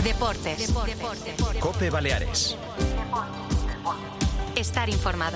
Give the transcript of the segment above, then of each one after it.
Deportes. COPE Baleares. Estar informado.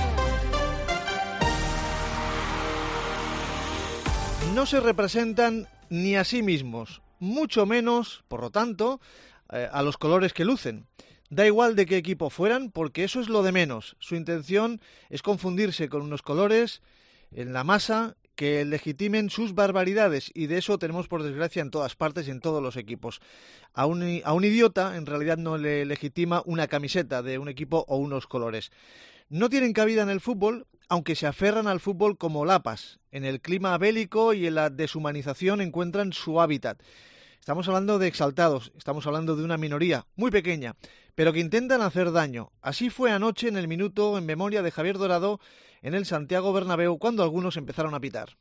No se representan ni a sí mismos, mucho menos, por lo tanto, a los colores que lucen. Da igual de qué equipo fueran, porque eso es lo de menos. Su intención es confundirse con unos colores en la masa que legitimen sus barbaridades, y de eso tenemos, por desgracia, en todas partes y en todos los equipos. A un idiota en realidad no le legitima una camiseta de un equipo o unos colores. No tienen cabida en el fútbol, aunque se aferran al fútbol como lapas. En el clima bélico y en la deshumanización encuentran su hábitat. Estamos hablando de exaltados, estamos hablando de una minoría muy pequeña, pero que intentan hacer daño. Así fue anoche en el minuto en memoria de Javier Dorado en el Santiago Bernabéu, cuando algunos empezaron a pitar.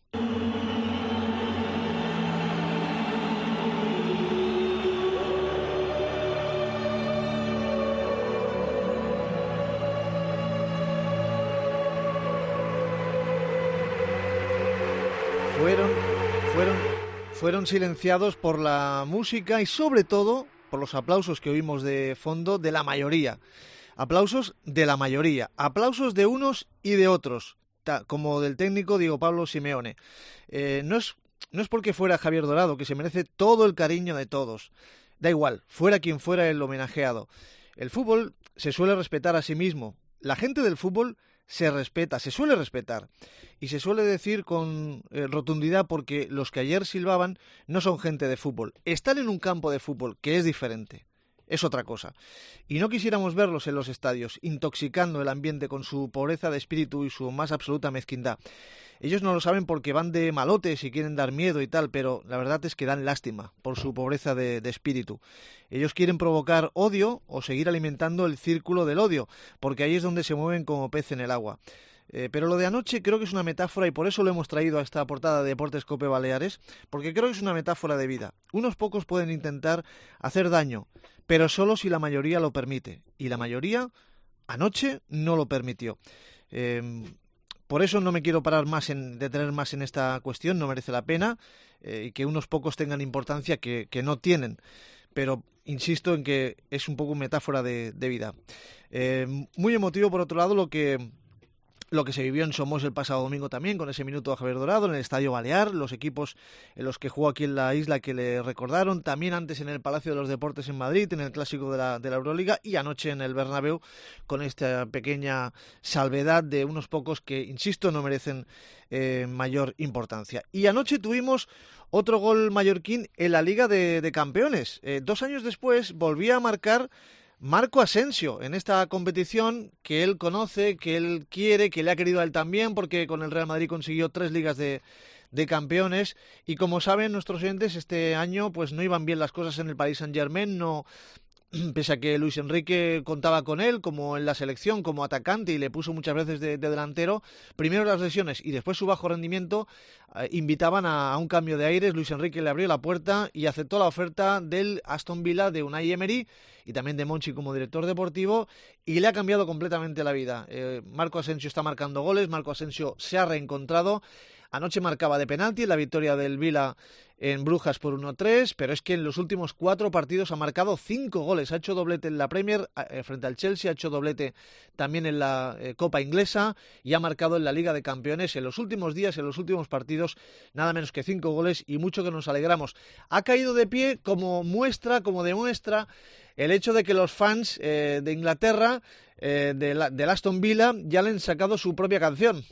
Fueron silenciados por la música y sobre todo por los aplausos que oímos de fondo de la mayoría. Aplausos de la mayoría, aplausos de unos y de otros, como del técnico Diego Pablo Simeone. No es porque fuera Javier Dorado, que se merece todo el cariño de todos. Da igual, fuera quien fuera el homenajeado. El fútbol se suele respetar a sí mismo. La gente del fútbol se respeta, se suele respetar, y se suele decir con rotundidad, porque los que ayer silbaban no son gente de fútbol. Están en un campo de fútbol, que es diferente, es otra cosa. Y no quisiéramos verlos en los estadios, intoxicando el ambiente con su pobreza de espíritu y su más absoluta mezquindad. Ellos no lo saben porque van de malotes y quieren dar miedo y tal, pero la verdad es que dan lástima por su pobreza de espíritu. Ellos quieren provocar odio o seguir alimentando el círculo del odio, porque ahí es donde se mueven como pez en el agua. Pero lo de anoche creo que es una metáfora, y por eso lo hemos traído a esta portada de Deportes COPE Baleares, porque creo que es una metáfora de vida. Unos pocos pueden intentar hacer daño, pero solo si la mayoría lo permite. Y la mayoría anoche no lo permitió. Por eso no me quiero parar detener más en esta cuestión, no merece la pena, y que unos pocos tengan importancia que no tienen. Pero insisto en que es un poco metáfora de vida. Muy emotivo, por otro lado, lo que se vivió en Somos el pasado domingo también, con ese minuto a Javier Dorado en el Estadio Balear, los equipos en los que jugó aquí en la isla que le recordaron, también antes en el Palacio de los Deportes en Madrid, en el clásico de la Euroliga, y anoche en el Bernabéu, con esta pequeña salvedad de unos pocos que, insisto, no merecen mayor importancia. Y anoche tuvimos otro gol mallorquín en la Liga de Campeones. 2 años después volvía a marcar Marco Asensio en esta competición que él conoce, que él quiere, que le ha querido a él también, porque con el Real Madrid consiguió 3 ligas de campeones, y como saben nuestros oyentes, este año pues no iban bien las cosas en el Paris Saint-Germain, no, pese a que Luis Enrique contaba con él como en la selección, como atacante, y le puso muchas veces de delantero. Primero las lesiones y después su bajo rendimiento invitaban a un cambio de aires. Luis Enrique le abrió la puerta y aceptó la oferta del Aston Villa de Unai Emery y también de Monchi como director deportivo, y le ha cambiado completamente la vida. Marco Asensio está marcando goles, Marco Asensio se ha reencontrado. Anoche marcaba de penalti en la victoria del Vila en Brujas por 1-3, pero es que en los últimos 4 partidos ha marcado 5 goles. Ha hecho doblete en la Premier frente al Chelsea, ha hecho doblete también en la Copa Inglesa, y ha marcado en la Liga de Campeones en los últimos días, en los últimos partidos, nada menos que 5 goles, y mucho que nos alegramos. Ha caído de pie como demuestra el hecho de que los fans de Inglaterra, del Aston Villa, ya le han sacado su propia canción.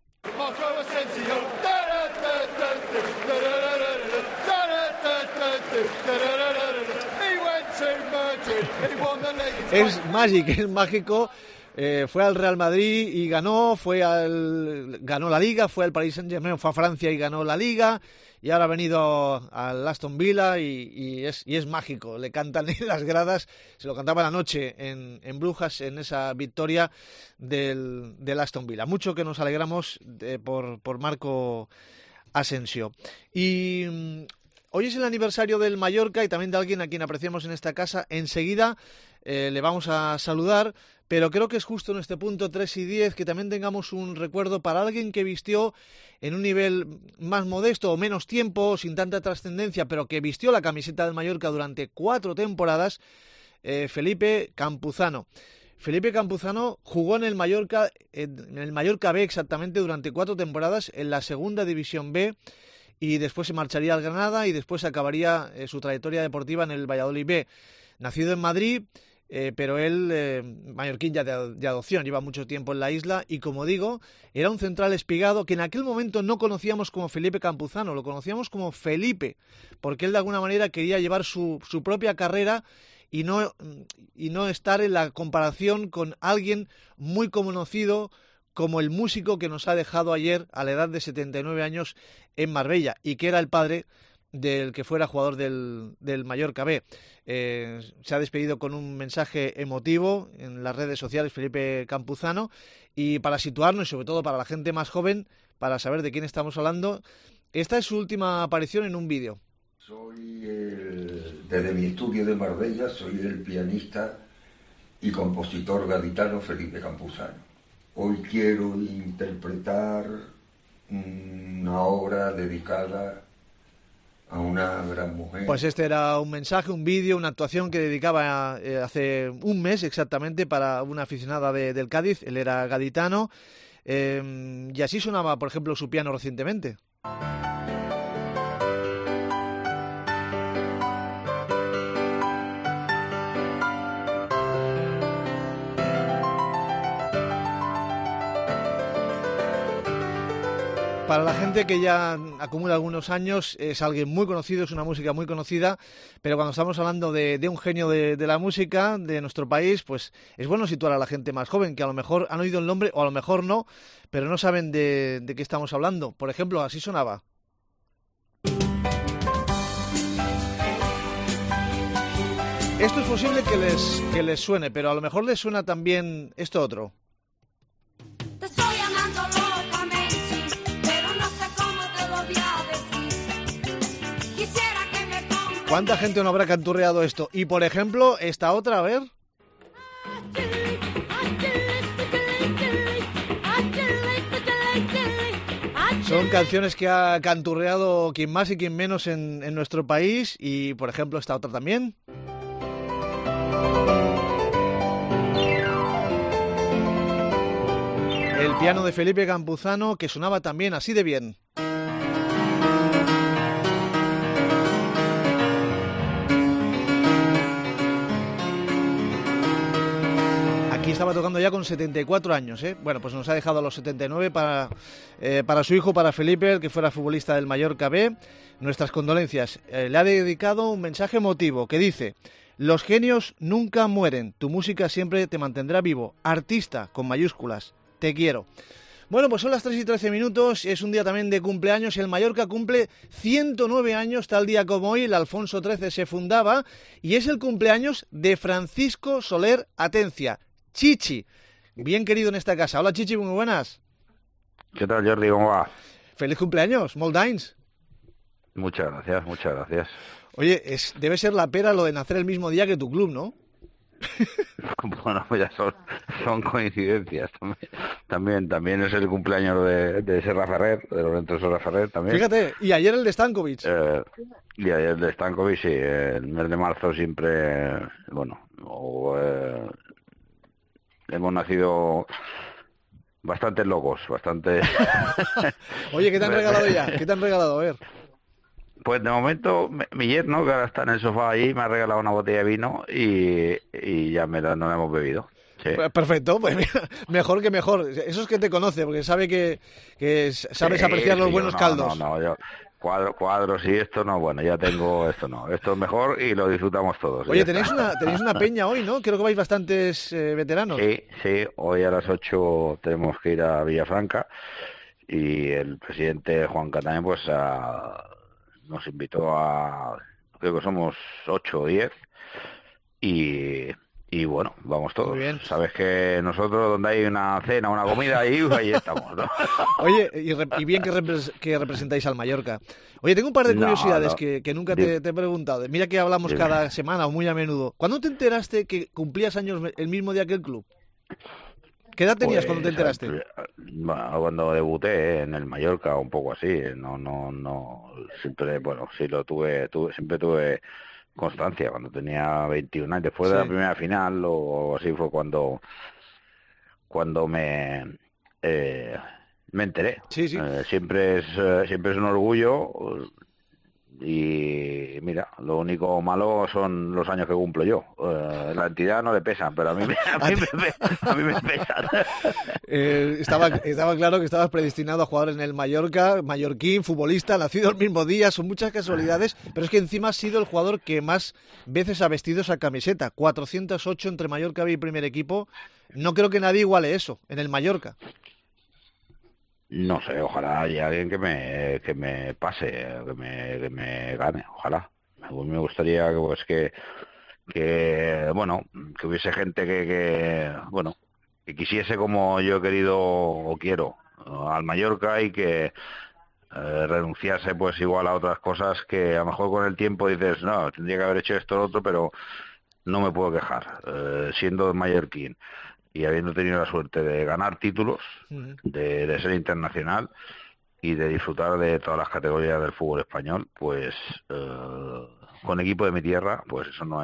Es mágico. Fue al Real Madrid y ganó la Liga, fue al Paris Saint-Germain, fue a Francia y ganó la Liga, y ahora ha venido al Aston Villa y es mágico. Le cantan en las gradas, se lo cantaban anoche en Brujas, en esa victoria del Aston Villa. Mucho que nos alegramos por Marco Asensio. Y Hoy es el aniversario del Mallorca y también de alguien a quien apreciamos en esta casa. Enseguida le vamos a saludar, pero creo que es justo en este punto 3 y 10 que también tengamos un recuerdo para alguien que vistió en un nivel más modesto o menos tiempo, sin tanta trascendencia, pero que vistió la camiseta del Mallorca durante 4 temporadas, Felipe Campuzano. Felipe Campuzano jugó en el Mallorca B exactamente durante 4 temporadas en la segunda división B y después se marcharía al Granada y después acabaría su trayectoria deportiva en el Valladolid B. Nacido en Madrid, pero él, mallorquín ya de adopción, lleva mucho tiempo en la isla y, como digo, era un central espigado que en aquel momento no conocíamos como Felipe Campuzano, lo conocíamos como Felipe, porque él de alguna manera quería llevar su propia carrera y no estar en la comparación con alguien muy conocido como el músico que nos ha dejado ayer a la edad de 79 años en Marbella y que era el padre del que fuera jugador del Mallorca B. Se ha despedido con un mensaje emotivo en las redes sociales Felipe Campuzano, y para situarnos y sobre todo para la gente más joven, para saber de quién estamos hablando, esta es su última aparición en un vídeo. Desde mi estudio de Marbella, soy el pianista y compositor gaditano Felipe Campuzano. Hoy quiero interpretar una obra dedicada a una gran mujer. Pues este era un mensaje, un vídeo, una actuación que dedicaba hace un mes exactamente para una aficionada del Cádiz. Él era gaditano y así sonaba, por ejemplo, su piano recientemente. Para la gente que ya acumula algunos años, es alguien muy conocido, es una música muy conocida, pero cuando estamos hablando de un genio de la música de nuestro país, pues es bueno situar a la gente más joven, que a lo mejor han oído el nombre o a lo mejor no, pero no saben de qué estamos hablando. Por ejemplo, así sonaba. Esto es posible que les suene, pero a lo mejor les suena también esto otro. ¿Cuánta gente no habrá canturreado esto? Y, por ejemplo, esta otra, a ver. Son canciones que ha canturreado quien más y quien menos en nuestro país. Y, por ejemplo, esta otra también. El piano de Felipe Campuzano, que sonaba también así de bien. Aquí estaba tocando ya con 74 años, ¿eh? Bueno, pues nos ha dejado a los 79 para su hijo, para Felipe, el que fuera futbolista del Mallorca B. Nuestras condolencias. Le ha dedicado un mensaje emotivo que dice: los genios nunca mueren, tu música siempre te mantendrá vivo. Artista, con mayúsculas, te quiero. Bueno, pues son las 3 y 13 minutos, es un día también de cumpleaños. El Mallorca cumple 109 años, tal día como hoy, el Alfonso XIII se fundaba, y es el cumpleaños de Francisco Soler Atencia, Chichi, bien querido en esta casa. Hola Chichi, muy buenas. ¿Qué tal, Jordi? ¿Cómo va? Feliz cumpleaños, molt d'anys. Muchas gracias, muchas gracias. Oye, debe ser la pera lo de nacer el mismo día que tu club, ¿no? Bueno, pues ya son coincidencias. También es el cumpleaños de Serra Ferrer, de Lorenzo Serra Ferrer también. Fíjate, y ayer el de Stankovic. Y ayer el de Stankovic, sí. El mes de marzo siempre, bueno, hemos nacido bastante locos, bastante... Oye, ¿qué te han regalado ya? ¿Qué te han regalado? A ver. Pues de momento, mi yerno, que ahora está en el sofá ahí, me ha regalado una botella de vino y ya no la hemos bebido. Sí. Perfecto, pues mira, mejor que mejor. Eso es que te conoce, porque sabe que sabes apreciar los buenos caldos. No, yo cuadros y esto no, bueno, ya tengo esto no. Esto es mejor y lo disfrutamos todos. Oye, tenéis una peña hoy, ¿no? Creo que vais bastantes veteranos. Sí, hoy a las 8 tenemos que ir a Villafranca y el presidente Juan Cataño pues nos invitó creo que somos 8 o 10 y y bueno, vamos todos. Muy bien. Sabes que nosotros donde hay una cena, una comida, ahí estamos, ¿no? Oye, y bien que representáis al Mallorca. Oye, tengo un par de curiosidades No. que nunca te he preguntado. Mira que hablamos Dime. cada semana o muy a menudo. ¿Cuándo te enteraste que cumplías años el mismo día que el club? ¿Qué edad tenías cuando te enteraste? Bueno, cuando debuté en el Mallorca, un poco así, no, siempre, bueno, sí lo siempre tuve constancia, cuando tenía 21 años, después de la Sí. primera final o así fue cuando me enteré. Sí, sí. Siempre es un orgullo. Y mira, lo único malo son los años que cumplo yo. La entidad no le pesan, pero a mí me pesan. Estaba claro que estabas predestinado a jugar en el Mallorca, mallorquín, futbolista, nacido el mismo día, son muchas casualidades, pero es que encima has sido el jugador que más veces ha vestido esa camiseta, 408 entre Mallorca y primer equipo. No creo que nadie iguale eso en el Mallorca. No sé, ojalá haya alguien que me pase, que me gane, ojalá. A mí me gustaría que bueno, que hubiese gente bueno, que quisiese como yo he querido o quiero al Mallorca y que renunciase pues igual a otras cosas que a lo mejor con el tiempo dices, no, tendría que haber hecho esto o lo otro, pero no me puedo quejar, siendo mallorquín y habiendo tenido la suerte de ganar títulos, de ser internacional y de disfrutar de todas las categorías del fútbol español, pues con equipo de mi tierra, pues eso no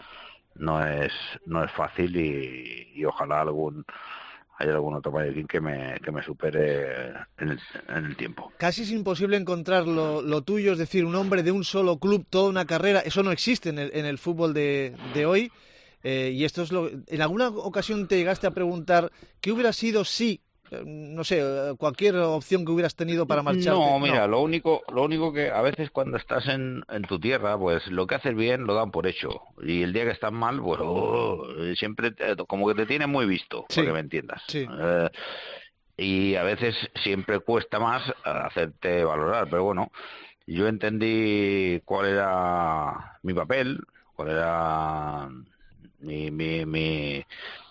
es fácil y ojalá haya algún otro mallorquín que me supere en el tiempo. Casi es imposible encontrar lo tuyo, es decir, un hombre de un solo club, toda una carrera. Eso no existe en el fútbol de hoy. Y esto es ¿En alguna ocasión te llegaste a preguntar qué hubiera sido si, no sé, cualquier opción que hubieras tenido para marcharte? No, mira, lo único que a veces cuando estás en tu tierra, pues lo que haces bien lo dan por hecho. Y el día que estás mal, pues siempre como que te tienen muy visto, Sí, para que me entiendas. sí. Y a veces siempre cuesta más hacerte valorar, pero bueno, yo entendí cuál era mi papel, cuál era mi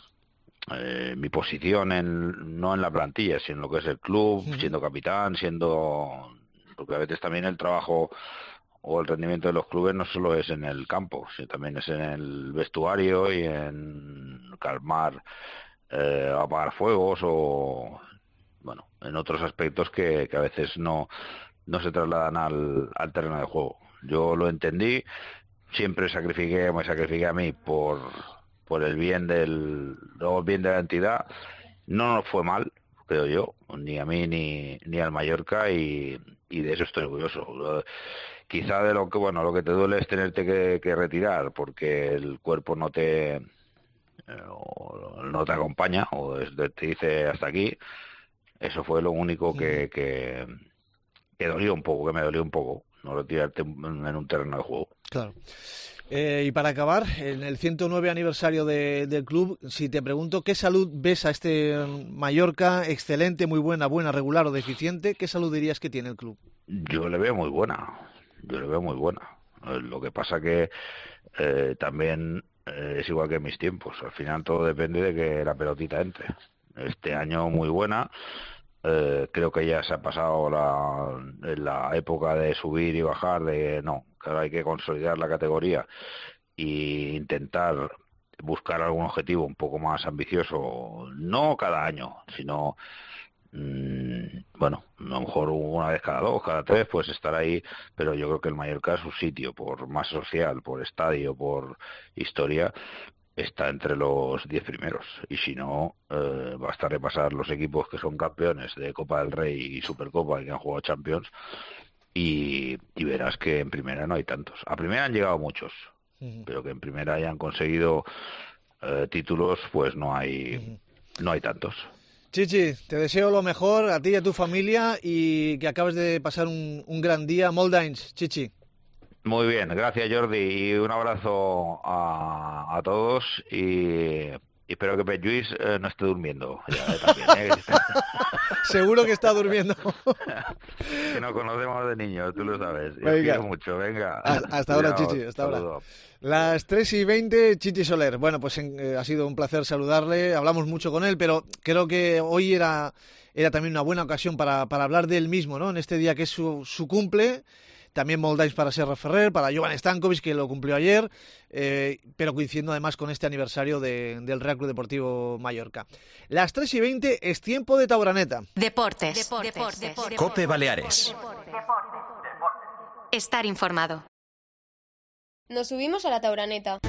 posición no en la plantilla, sino en lo que es el club, siendo capitán, porque a veces también el trabajo o el rendimiento de los clubes no solo es en el campo, sino también es en el vestuario y en calmar, apagar fuegos o bueno, en otros aspectos que a veces no se trasladan al terreno de juego. Yo lo entendí, siempre me sacrifiqué a mí por el bien de la entidad. No nos fue mal, creo yo, ni a mí ni al Mallorca y de eso estoy orgulloso. Quizá de lo que te duele es tenerte que retirar porque el cuerpo no te acompaña o te dice hasta aquí. Eso fue lo único que dolió un poco, que me dolió un poco, no retirarte en un terreno de juego. Claro. Y para acabar, en el 109 aniversario del club, si te pregunto qué salud ves a este Mallorca, excelente, muy buena, regular o deficiente, ¿qué salud dirías que tiene el club? Yo le veo muy buena. Lo que pasa que también es igual que en mis tiempos. Al final todo depende de que la pelotita entre. Este año muy buena. Creo que ya se ha pasado la época de subir y bajar, que ahora hay que consolidar la categoría e intentar buscar algún objetivo un poco más ambicioso, no cada año, sino bueno, a lo mejor una vez cada 2, cada 3, pues estar ahí, pero yo creo que el Mallorca es su sitio, por más social, por estadio, por historia, está entre los 10 primeros, y si no, basta repasar los equipos que son campeones de Copa del Rey y Supercopa y que han jugado Champions y verás que en primera no hay tantos. A primera han llegado muchos, pero que en primera hayan conseguido títulos, pues no hay tantos. Chichi, te deseo lo mejor a ti y a tu familia y que acabes de pasar un gran día. Molts d'anys, Chichi. Muy bien, gracias Jordi y un abrazo a todos y Y espero que Pelluís no esté durmiendo. Ya, también, Seguro que está durmiendo. Que nos conocemos de niños, tú lo sabes. Yo Venga. quiero mucho, venga. Hasta ahora, Chichi, hasta ahora. Las 3:20, Chichi Soler. Bueno, pues ha sido un placer saludarle. Hablamos mucho con él, pero creo que hoy era también una buena ocasión para hablar de él mismo, ¿no? En este día que es su cumple. También moldáis para Serra Ferrer, para Jovan Stankovic, que lo cumplió ayer, pero coincidiendo además con este aniversario del Real Club Deportivo Mallorca. Las 3:20 es tiempo de Tauraneta. Deportes. COPE Baleares. Estar informado. Nos subimos a la Tauraneta.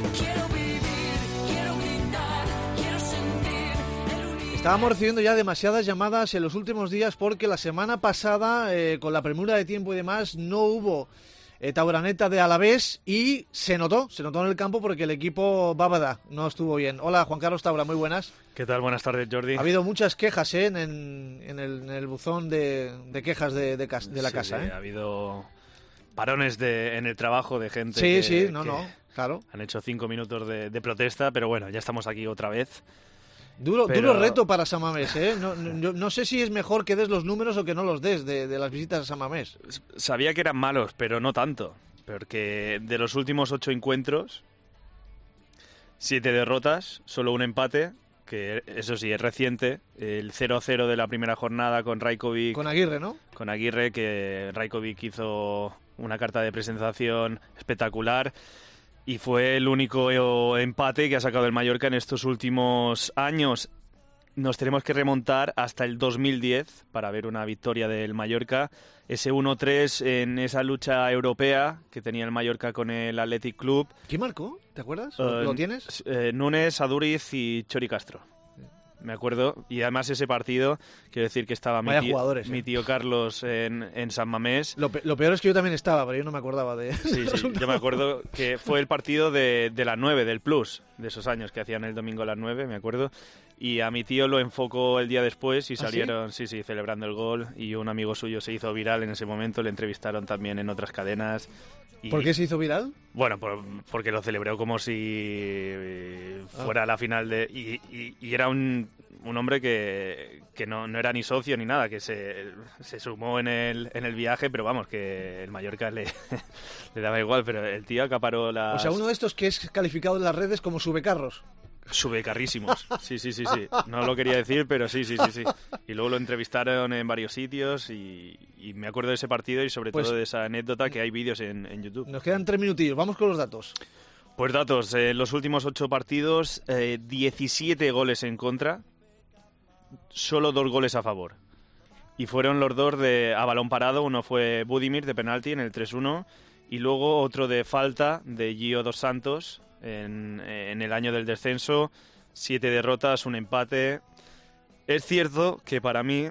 Estábamos recibiendo ya demasiadas llamadas en los últimos días porque la semana pasada, con la premura de tiempo y demás, no hubo Tauraneta de Alavés y se notó en el campo porque el equipo Bávada no estuvo bien. Hola, Juan Carlos Taura, muy buenas. ¿Qué tal? Buenas tardes, Jordi. Ha habido muchas quejas en el buzón de quejas de la casa. Sí, ha habido parones en el trabajo de gente claro. Han hecho 5 minutos de protesta, pero bueno, ya estamos aquí otra vez. Duro reto para San Mamés, ¿eh? No sé si es mejor que des los números o que no los des de las visitas a San Mamés. Sabía que eran malos, pero no tanto. Porque de los últimos 8 encuentros, 7 derrotas, solo un empate, que eso sí, es reciente. El 0-0 de la primera jornada con Rajkovic. Con Aguirre, ¿no? Con Aguirre, que Rajkovic hizo una carta de presentación espectacular. Y fue el único empate que ha sacado el Mallorca en estos últimos años. Nos tenemos que remontar hasta el 2010 para ver una victoria del Mallorca. Ese 1-3 en esa lucha europea que tenía el Mallorca con el Athletic Club. ¿Quién marcó? ¿Te acuerdas? ¿Lo tienes? Núñez, Aduriz y Chori Castro. Me acuerdo, y además ese partido, quiero decir que estaba mi tío Carlos en San Mamés. Lo peor es que yo también estaba, pero yo no me acordaba de... Sí, yo me acuerdo que fue el partido de las 9, del Plus, de esos años que hacían el domingo a las 9, me acuerdo. Y a mi tío lo enfocó el día después y salieron, ¿sí? Celebrando el gol, y un amigo suyo se hizo viral en ese momento, le entrevistaron también en otras cadenas. ¿Por qué se hizo viral? Bueno, porque lo celebró como si fuera la final de... Y era un hombre que no era ni socio ni nada, que se sumó en el viaje, pero vamos, que el Mallorca le daba igual, pero el tío acaparó las... O sea, uno de estos que es calificado en las redes como subecarros. Subecarrísimos, sí. No lo quería decir, pero sí. Y luego lo entrevistaron en varios sitios y me acuerdo de ese partido y sobre todo de esa anécdota, que hay vídeos en YouTube. Nos quedan 3 minutillos, vamos con los datos. Pues datos, los últimos 8 partidos, 17 goles en contra, solo 2 goles a favor. Y fueron los 2 a balón parado, uno fue Budimir de penalti en el 3-1 y luego otro de falta de Gio dos Santos en el año del descenso. 7 derrotas, un empate. Es cierto que para mí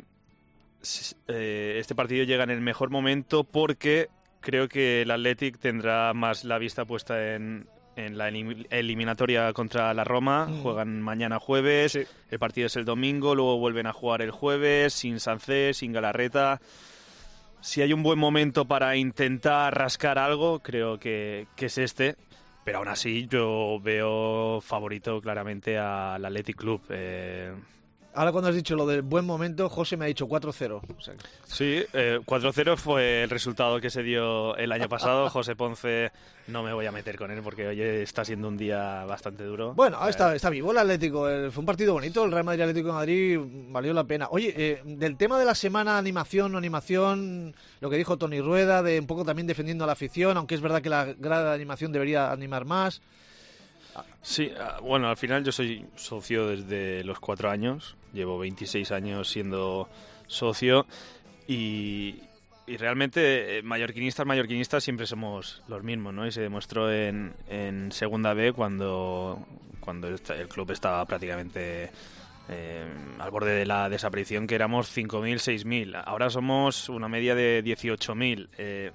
este partido llega en el mejor momento porque creo que el Athletic tendrá más la vista puesta en la eliminatoria contra la Roma. Juegan mañana jueves, el partido es el domingo, luego vuelven a jugar el jueves, sin Sancés, sin Galarreta. Si hay un buen momento para intentar rascar algo, creo que es este. Pero aún así yo veo favorito claramente al Athletic Club. Ahora cuando has dicho lo del buen momento, José me ha dicho 4-0. O sea... Sí, 4-0 fue el resultado que se dio el año pasado. José Ponce, no me voy a meter con él porque hoy está siendo un día bastante duro. Bueno, está vivo el Atlético. Fue un partido bonito, el Real Madrid Atlético de Madrid, valió la pena. Oye, del tema de la semana, animación, lo que dijo Toni Rueda, de un poco también defendiendo a la afición, aunque es verdad que la grada de animación debería animar más. Sí, bueno, al final yo soy socio desde los 4 años, llevo 26 años siendo socio y realmente mallorquinistas siempre somos los mismos, ¿no? Y se demostró en Segunda B cuando el club estaba prácticamente al borde de la desaparición, que éramos 5.000, 6.000, ahora somos una media de 18.000.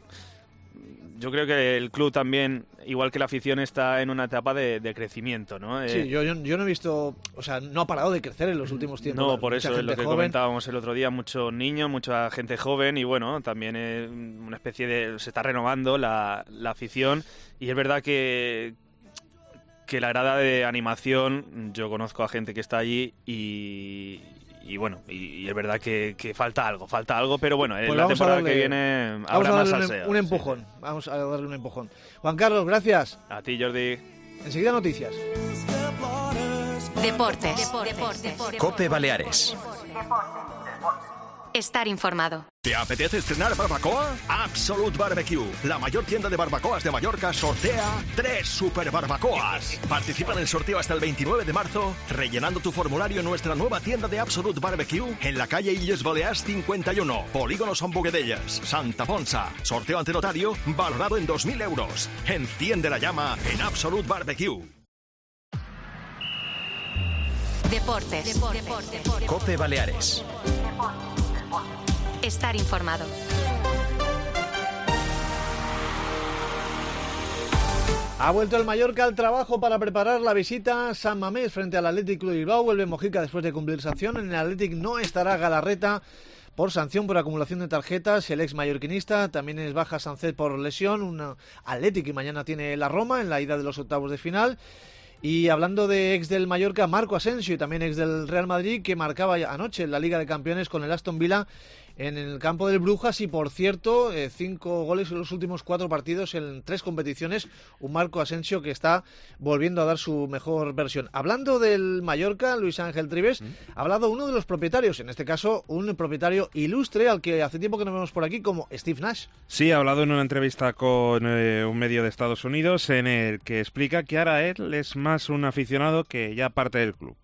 Yo creo que el club también, igual que la afición, está en una etapa de crecimiento, ¿no? Sí, yo no he visto... O sea, no ha parado de crecer en los últimos tiempos. No, por eso es lo que comentábamos el otro día, muchos niños, mucha gente joven y bueno, también una especie de... Se está renovando la afición y es verdad que que la grada de animación, yo conozco a gente que está allí y bueno, y es verdad que falta algo, pero bueno, pues la temporada que viene habrá más salseo. Un empujón, sí. Vamos a darle un empujón. Juan Carlos, gracias. A ti, Jordi. Enseguida noticias. Deportes. COPE Baleares. Estar informado. ¿Te apetece estrenar barbacoa? Absolute Barbecue, la mayor tienda de barbacoas de Mallorca, sortea 3 super barbacoas. Participa en el sorteo hasta el 29 de marzo, rellenando tu formulario en nuestra nueva tienda de Absolute Barbecue en la calle Illes Balears 51, Polígono Son Boguedellas, Santa Ponsa. Sorteo ante notario, valorado en 2.000 euros. Enciende la llama en Absolute Barbecue. Deportes. COPE Baleares. Estar informado. Ha vuelto el Mallorca al trabajo para preparar la visita a San Mamés frente al Athletic Club de Bilbao. Vuelve Mojica después de cumplir sanción. En el Athletic no estará Galarreta por sanción por acumulación de tarjetas. El ex mallorquinista también es baja Sánchez por lesión. Un Athletic que mañana tiene la Roma en la ida de los octavos de final. Y hablando de ex del Mallorca, Marco Asensio, y también ex del Real Madrid, que marcaba anoche en la Liga de Campeones con el Aston Villa en el campo del Brujas. Y por cierto, 5 goles en los últimos 4 partidos en 3 competiciones. Un Marco Asensio que está volviendo a dar su mejor versión. Hablando del Mallorca, Luis Ángel Trives, ha hablado uno de los propietarios, en este caso un propietario ilustre al que hace tiempo que no vemos por aquí, como Steve Nash. Sí, ha hablado en una entrevista con un medio de Estados Unidos en el que explica que ahora él es más un aficionado que ya parte del club.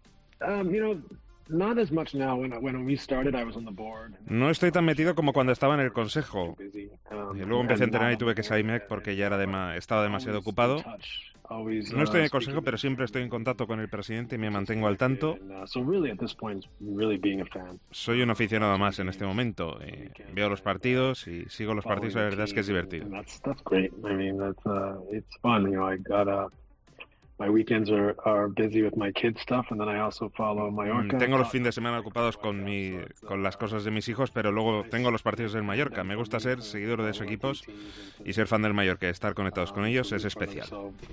No estoy tan metido como cuando estaba en el consejo. Luego empecé a entrenar y tuve que salirme porque ya estaba demasiado ocupado. No estoy en el consejo, pero siempre estoy en contacto con el presidente y me mantengo al tanto. Soy un aficionado más en este momento. Veo los partidos y sigo los partidos, la verdad es que es divertido. Tengo los fines de semana ocupados con las cosas de mis hijos, pero luego tengo los partidos del Mallorca. Me gusta ser seguidor de esos equipos y ser fan del Mallorca. Estar conectados con ellos es especial.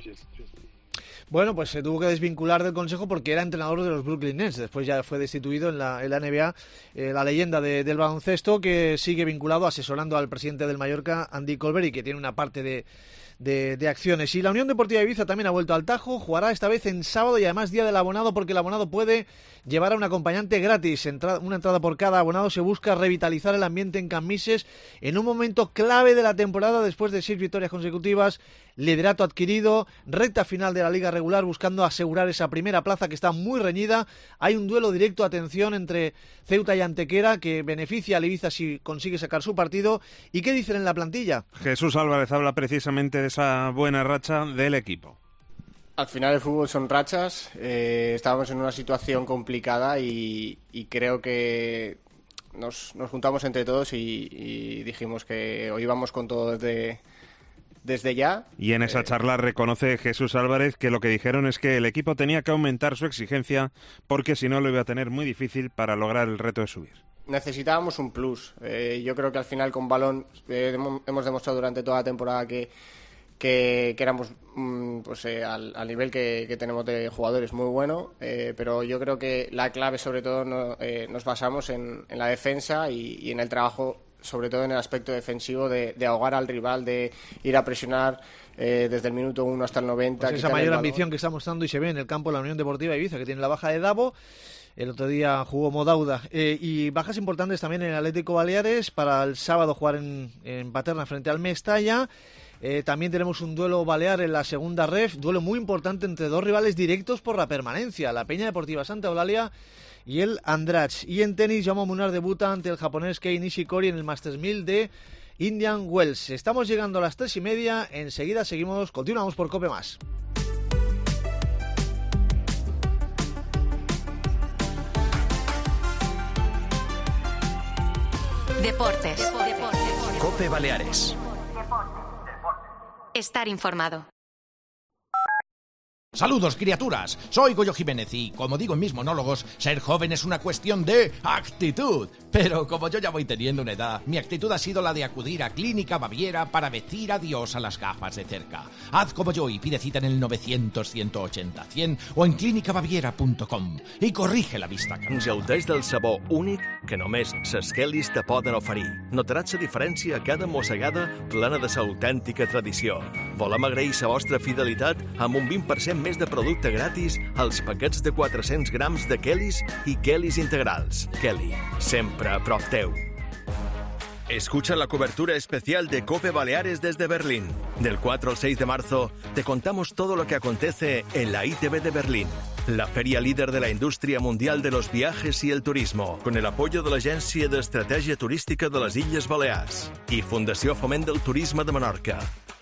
Bueno, pues se tuvo que desvincular del consejo porque era entrenador de los Brooklyn Nets. Después ya fue destituido en la NBA, la leyenda del baloncesto, que sigue vinculado asesorando al presidente del Mallorca, Andy Colbert, y que tiene una parte de acciones. Y la Unión Deportiva Ibiza también ha vuelto al Tajo, jugará esta vez en sábado y además día del abonado, porque el abonado puede llevar a un acompañante gratis, una entrada por cada abonado. Se busca revitalizar el ambiente en Cambises en un momento clave de la temporada, después de 6 victorias consecutivas, liderato adquirido, recta final de la liga regular, buscando asegurar esa primera plaza que está muy reñida. Hay un duelo directo, atención, entre Ceuta y Antequera, que beneficia al Ibiza si consigue sacar su partido. ¿Y qué dicen en la plantilla? Jesús Álvarez habla precisamente de esa buena racha del equipo. Al final el fútbol son rachas. Estábamos en una situación complicada y creo que nos juntamos entre todos y dijimos que hoy íbamos con todo desde ya. Y en esa charla reconoce Jesús Álvarez que lo que dijeron es que el equipo tenía que aumentar su exigencia porque si no lo iba a tener muy difícil para lograr el reto de subir. Necesitábamos un plus. Yo creo que al final con balón hemos demostrado durante toda la temporada que éramos al nivel que tenemos de jugadores muy bueno, pero yo creo que la clave sobre todo nos basamos en la defensa y en el trabajo, sobre todo en el aspecto defensivo, de ahogar al rival, de ir a presionar desde el minuto 1 hasta el 90. Pues esa mayor ambición que está mostrando y se ve en el campo de la Unión Deportiva Ibiza, que tiene la baja de Davo. El otro día jugó Modauda. Y bajas importantes también en el Atlético Baleares. Para el sábado jugar en Paterna frente al Mestalla. También tenemos un duelo balear en la segunda ref. Duelo muy importante entre dos rivales directos por la permanencia. La Peña Deportiva Santa Eulalia y el Andratx. Y en tenis, Jaume Munar debuta ante el japonés Kei Nishikori en el Masters 1000 de Indian Wells. Estamos llegando a las 3:30. Enseguida continuamos por COPE+. Deportes. COPE Baleares. Estar informado. Saludos, criaturas. Soy Goyo Jiménez y, como digo en mis monólogos, ser joven es una cuestión de actitud. Pero como yo ya voy teniendo una edad, mi actitud ha sido la de acudir a Clínica Baviera para decir adiós a las gafas de cerca. Haz como yo y pide cita en el 900-180-100 o en clínicabaviera.com i corrige la vista cansada. Gaudeix del sabor únic que només ses Kellys te poden oferir. Notaràs la diferència a cada mossegada plena de sa autèntica tradició. Volem agrair la vostra fidelitat amb un 20% més de producte gratis als paquets de 400 grams de Kellys i Kellys integrals. Kelly, sempre a prop teu. Escucha la cobertura especial de COPE Baleares desde Berlín. Del 4 al 6 de marzo te contamos todo lo que acontece en la ITV de Berlín, la feria líder de la industria mundial de los viajes y el turismo, con el apoyo de l'Agència d'Estratègia Turística de les Illes Balears i Fundació Foment del Turisme de Menorca.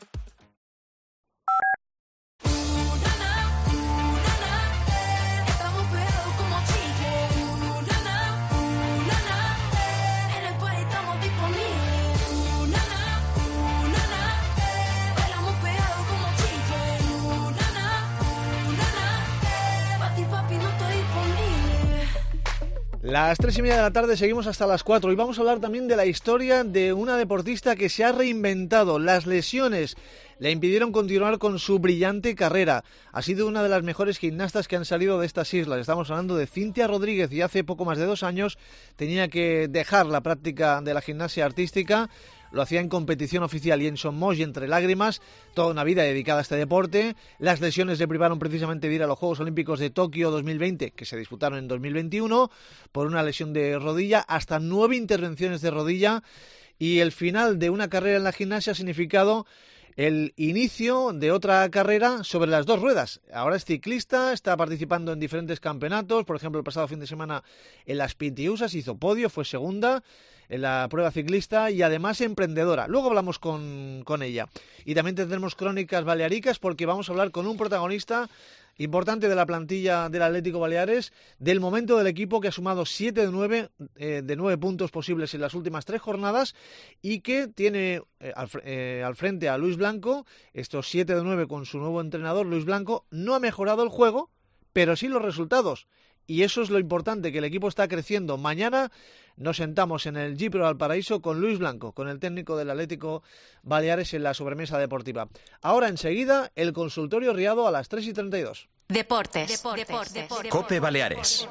Las 3:30 de la tarde, seguimos hasta las 4 y vamos a hablar también de la historia de una deportista que se ha reinventado. Las lesiones le impidieron continuar con su brillante carrera. Ha sido una de las mejores gimnastas que han salido de estas islas. Estamos hablando de Cintia Rodríguez y hace poco más de 2 años tenía que dejar la práctica de la gimnasia artística. Lo hacía en competición oficial y en Somos y entre lágrimas, toda una vida dedicada a este deporte. Las lesiones le privaron precisamente de ir a los Juegos Olímpicos de Tokio 2020, que se disputaron en 2021, por una lesión de rodilla, hasta 9 intervenciones de rodilla, y el final de una carrera en la gimnasia ha significado el inicio de otra carrera sobre las 2 ruedas. Ahora es ciclista, está participando en diferentes campeonatos, por ejemplo el pasado fin de semana en las Pitiusas hizo podio, fue segunda en la prueba ciclista y además emprendedora. Luego hablamos con ella. Y también tendremos crónicas balearicas porque vamos a hablar con un protagonista importante de la plantilla del Atlético Baleares, del momento del equipo que ha sumado 7 de 9 puntos posibles en las últimas 3 jornadas y que tiene al frente a Luis Blanco. Estos 7 de 9 con su nuevo entrenador, Luis Blanco, no ha mejorado el juego, pero sí los resultados. Y eso es lo importante, que el equipo está creciendo. Mañana nos sentamos en el Gipro Valparaíso con Luis Blanco, con el técnico del Atlético Baleares en la sobremesa deportiva. Ahora enseguida el consultorio Riado a las 3:32. Deportes. COPE Baleares.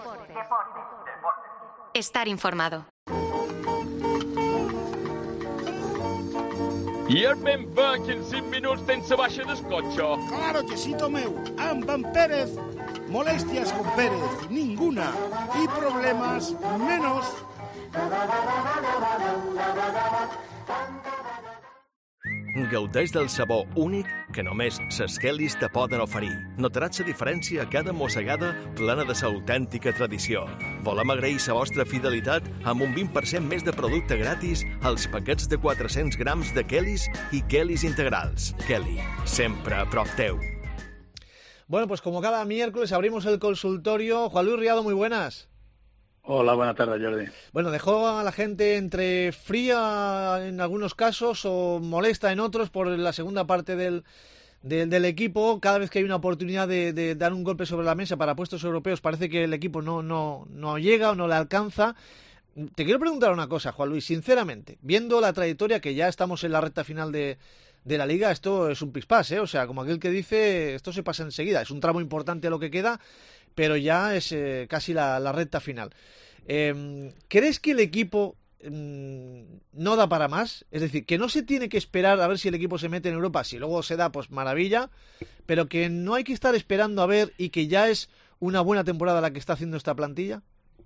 Estar informado. I el Ben Beck en 5 minuts sense baixa d'escotxa. Claro que sí, Tomeu. Amb en Pérez. Molestias con Pérez, ninguna. Y problemas, menos. Gaudeix del sabor únic que només ses Kellys te poden oferir. Notaràs la diferència a cada mossegada plena de sa autèntica tradició. Volem agrair la vostra fidelitat amb un 20% més de producte gratis als paquets de 400 grams de Kellys i Kellys integrals. Kelly, sempre a prop teu. Bueno, pues como cada miércoles abrimos el consultorio. Juan Luis Riado, muy buenas. Hola, buenas tardes, Jordi. Bueno, dejó a la gente entre fría en algunos casos o molesta en otros por la segunda parte del equipo. Cada vez que hay una oportunidad de dar un golpe sobre la mesa para puestos europeos, parece que el equipo no llega o no le alcanza. Te quiero preguntar una cosa, Juan Luis, sinceramente, viendo la trayectoria, que ya estamos en la recta final de la Liga, esto es un pispás, ¿eh? O sea, como aquel que dice, esto se pasa enseguida. Es un tramo importante lo que queda, pero ya es casi la recta final. ¿Crees que el equipo no da para más? Es decir, que no se tiene que esperar a ver si el equipo se mete en Europa. Si luego se da, pues maravilla, pero que no hay que estar esperando a ver y que ya es una buena temporada la que está haciendo esta plantilla.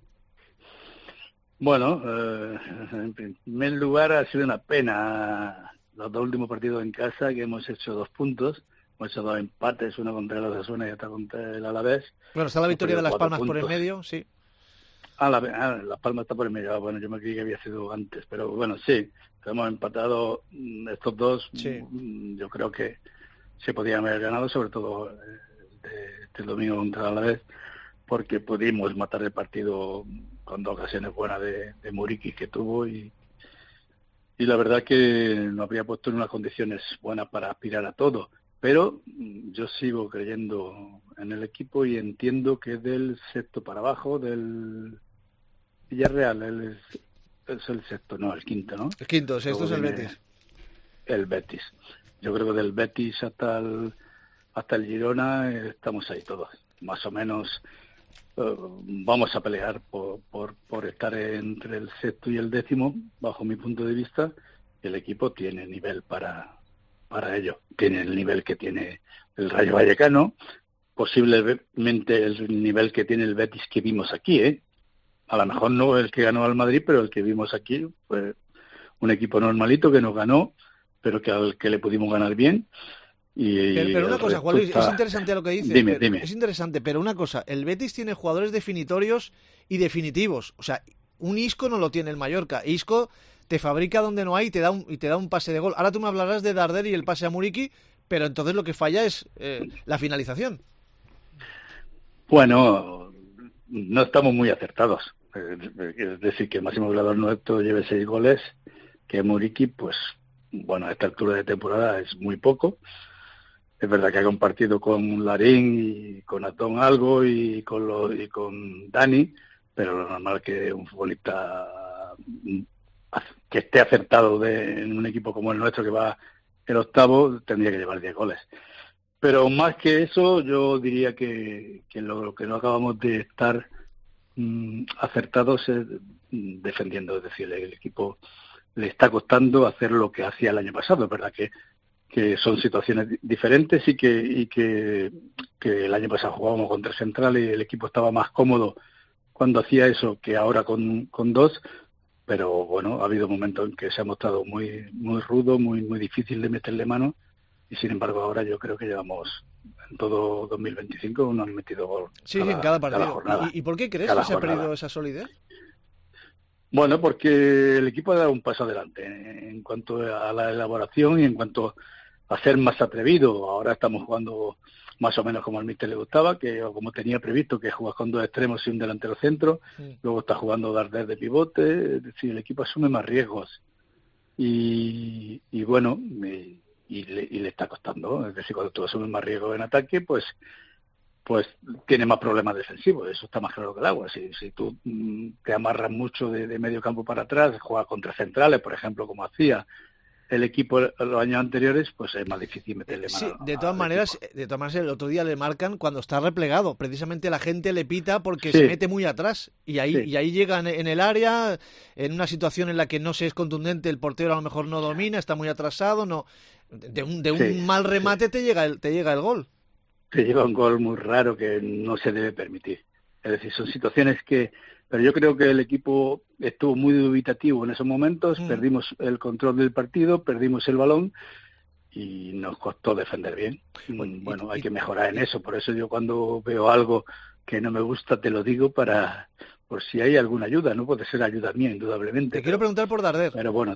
Bueno, en primer lugar ha sido una pena los 2 últimos partidos en casa, que hemos hecho 2 puntos, hemos hecho 2 empates, uno contra el Osasuna y otro contra el Alavés. Bueno, está la victoria de Las Palmas por el medio, sí. Las Palmas está por el medio. Bueno, yo me creí que había sido antes, pero bueno, sí, hemos empatado estos 2. Sí. Yo creo que se podían haber ganado, sobre todo el domingo contra el Alavés, porque pudimos matar el partido con 2 ocasiones buenas de Muriqui que tuvo y la verdad que nos había puesto en unas condiciones buenas para aspirar a todo, pero yo sigo creyendo en el equipo y entiendo que del sexto para abajo, del Villarreal, es el sexto, no, el quinto, ¿no? El quinto, sexto es el Betis. El Betis. Yo creo que del Betis hasta el Girona estamos ahí todos. Más o menos vamos a pelear por estar entre el sexto y el décimo, bajo mi punto de vista. El equipo tiene nivel para ello. Tiene el nivel que tiene el Rayo Vallecano, posiblemente el nivel que tiene el Betis que vimos aquí, ¿eh? A lo mejor no el que ganó al Madrid, pero el que vimos aquí fue un equipo normalito que nos ganó, pero que al que le pudimos ganar bien. Pero una cosa, Juan Luis, es interesante lo que dices. Dime. Es interesante, pero una cosa, el Betis tiene jugadores definitorios y definitivos. O sea, un Isco no lo tiene el Mallorca. Isco te fabrica donde no hay y te da un pase de gol. Ahora tú me hablarás de Darder y el pase a Muriqui, pero entonces lo que falla es la finalización. Bueno, no estamos muy acertados. Es decir, que el máximo goleador nuestro lleve 6 goles, que Muriqui, pues, bueno, a esta altura de temporada es muy poco. Es verdad que ha compartido con Larín y con Atón algo y con Dani, pero lo normal es que un futbolista que esté acertado en un equipo como el nuestro, que va el octavo, tendría que llevar 10 goles. Pero más que eso, yo diría que lo que no acabamos de estar acertados es defendiendo. Es decir, el equipo le está costando hacer lo que hacía el año pasado. Es verdad que son situaciones diferentes y que el año pasado jugábamos con 3 centrales y el equipo estaba más cómodo cuando hacía eso que ahora con 2. Pero bueno, ha habido momentos en que se ha mostrado muy muy rudo, muy difícil de meterle mano, y sin embargo ahora yo creo que llevamos en todo 2025 no han metido gol. Sí, en cada partido. Jornada, ¿Y por qué crees que se ha perdido esa solidez? Bueno, porque el equipo ha dado un paso adelante en cuanto a la elaboración y en cuanto a ser más atrevido. Ahora estamos jugando más o menos como al míster le gustaba, o como tenía previsto, que juegas con 2 extremos y un delantero centro. Sí. Luego está jugando Darder de pivote. Es decir, el equipo asume más riesgos. Y bueno, y le está costando. Es decir, cuando tú asumes más riesgos en ataque, pues tiene más problemas defensivos. Eso está más claro que el agua. Si tú te amarras mucho de medio campo para atrás, juegas contra centrales, por ejemplo, como hacía el equipo los años anteriores, pues es más difícil meterle mano. Sí, de todas maneras el otro día le marcan cuando está replegado. Precisamente la gente le pita porque se mete muy atrás y ahí llegan en el área, en una situación en la que no se es contundente, el portero a lo mejor no domina, está muy atrasado, no de un mal remate te llega el gol. Te llega un gol muy raro que no se debe permitir. Es decir, son situaciones pero yo creo que el equipo estuvo muy dubitativo en esos momentos, perdimos el control del partido, perdimos el balón y nos costó defender bien. Bueno, hay que mejorar en eso, por eso yo cuando veo algo que no me gusta te lo digo por si hay alguna ayuda, no puede ser ayuda mía, indudablemente. Te quiero preguntar por Darder. Pero bueno.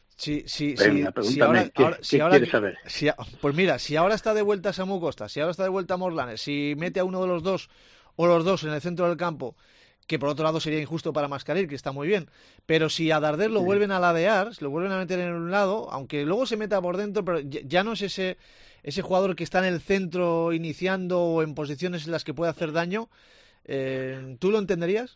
Pregúntame, ¿qué quieres saber? Pues mira, si ahora está de vuelta Samu Costa, si ahora está de vuelta Morlanes, si mete a uno de los dos o los dos en el centro del campo, que por otro lado sería injusto para Mascarell, que está muy bien, pero si a Darder lo vuelven a ladear, lo vuelven a meter en un lado, aunque luego se meta por dentro, pero ya no es ese jugador que está en el centro iniciando o en posiciones en las que puede hacer daño, ¿tú lo entenderías?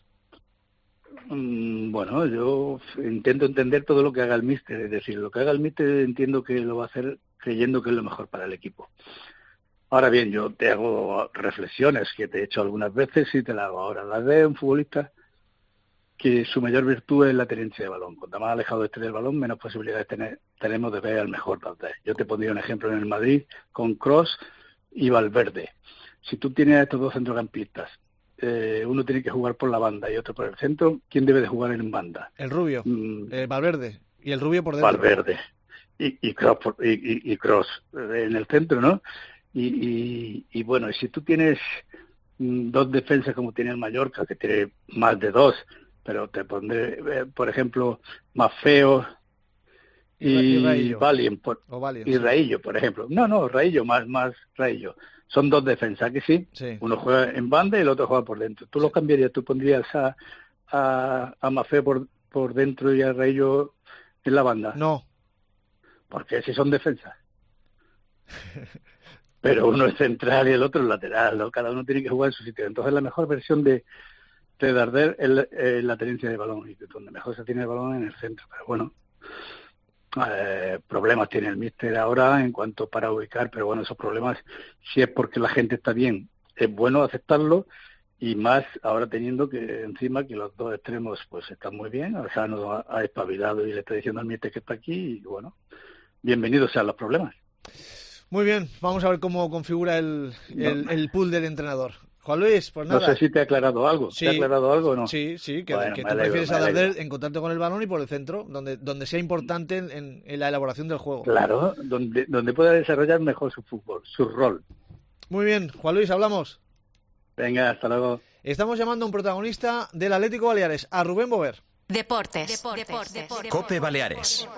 Bueno, yo intento entender todo lo que haga el míster, es decir, lo que haga el míster entiendo que lo va a hacer creyendo que es lo mejor para el equipo. Ahora bien, yo te hago reflexiones que te he hecho algunas veces y te las hago ahora. Las de un futbolista que su mayor virtud es la tenencia de balón. Cuanto más alejado esté del balón, menos posibilidades tenemos de ver al mejor Darder. Yo te pondría un ejemplo en el Madrid con Kroos y Valverde. Si tú tienes a estos dos centrocampistas, uno tiene que jugar por la banda y otro por el centro, ¿quién debe de jugar en banda? El rubio, Valverde, y el rubio por dentro. Valverde y Kroos en el centro, ¿no? Y bueno, y si tú tienes 2 defensas como tiene el Mallorca, que tiene más de 2, pero te pondré, por ejemplo, Maffeo y Valien, y Raillo, por ejemplo. No, Raillo, más Raillo. Son 2 defensas, ¿que sí? Uno juega en banda y el otro juega por dentro. ¿Tú los cambiarías? ¿Tú pondrías a Maffeo por dentro y a Raillo en la banda? No. ¿Por qué? Si son defensas. pero uno es central y el otro es lateral, ¿no? Cada uno tiene que jugar en su sitio. Entonces la mejor versión de Darder es la tenencia de balón, y donde mejor se tiene el balón en el centro. Pero bueno, problemas tiene el míster ahora en cuanto para ubicar, pero bueno, esos problemas, si es porque la gente está bien, es bueno aceptarlo, y más ahora teniendo que encima que los dos extremos pues están muy bien. O sea, nos ha espabilado y le está diciendo al míster que está aquí, y bueno, bienvenidos sean los problemas. Muy bien, vamos a ver cómo configura el pool del entrenador. Juan Luis, pues nada. No sé si te ha aclarado algo. Sí, ¿Te ha aclarado algo o no? Sí, que Bueno, tú alegro, prefieres a Darder encontrarte con el balón y por el centro, donde sea importante en la elaboración del juego. Claro, donde pueda desarrollar mejor su fútbol, su rol. Muy bien, Juan Luis, hablamos. Venga, hasta luego. Estamos llamando a un protagonista del Atlético Baleares, a Rubén Bover. Deportes. Cope Baleares.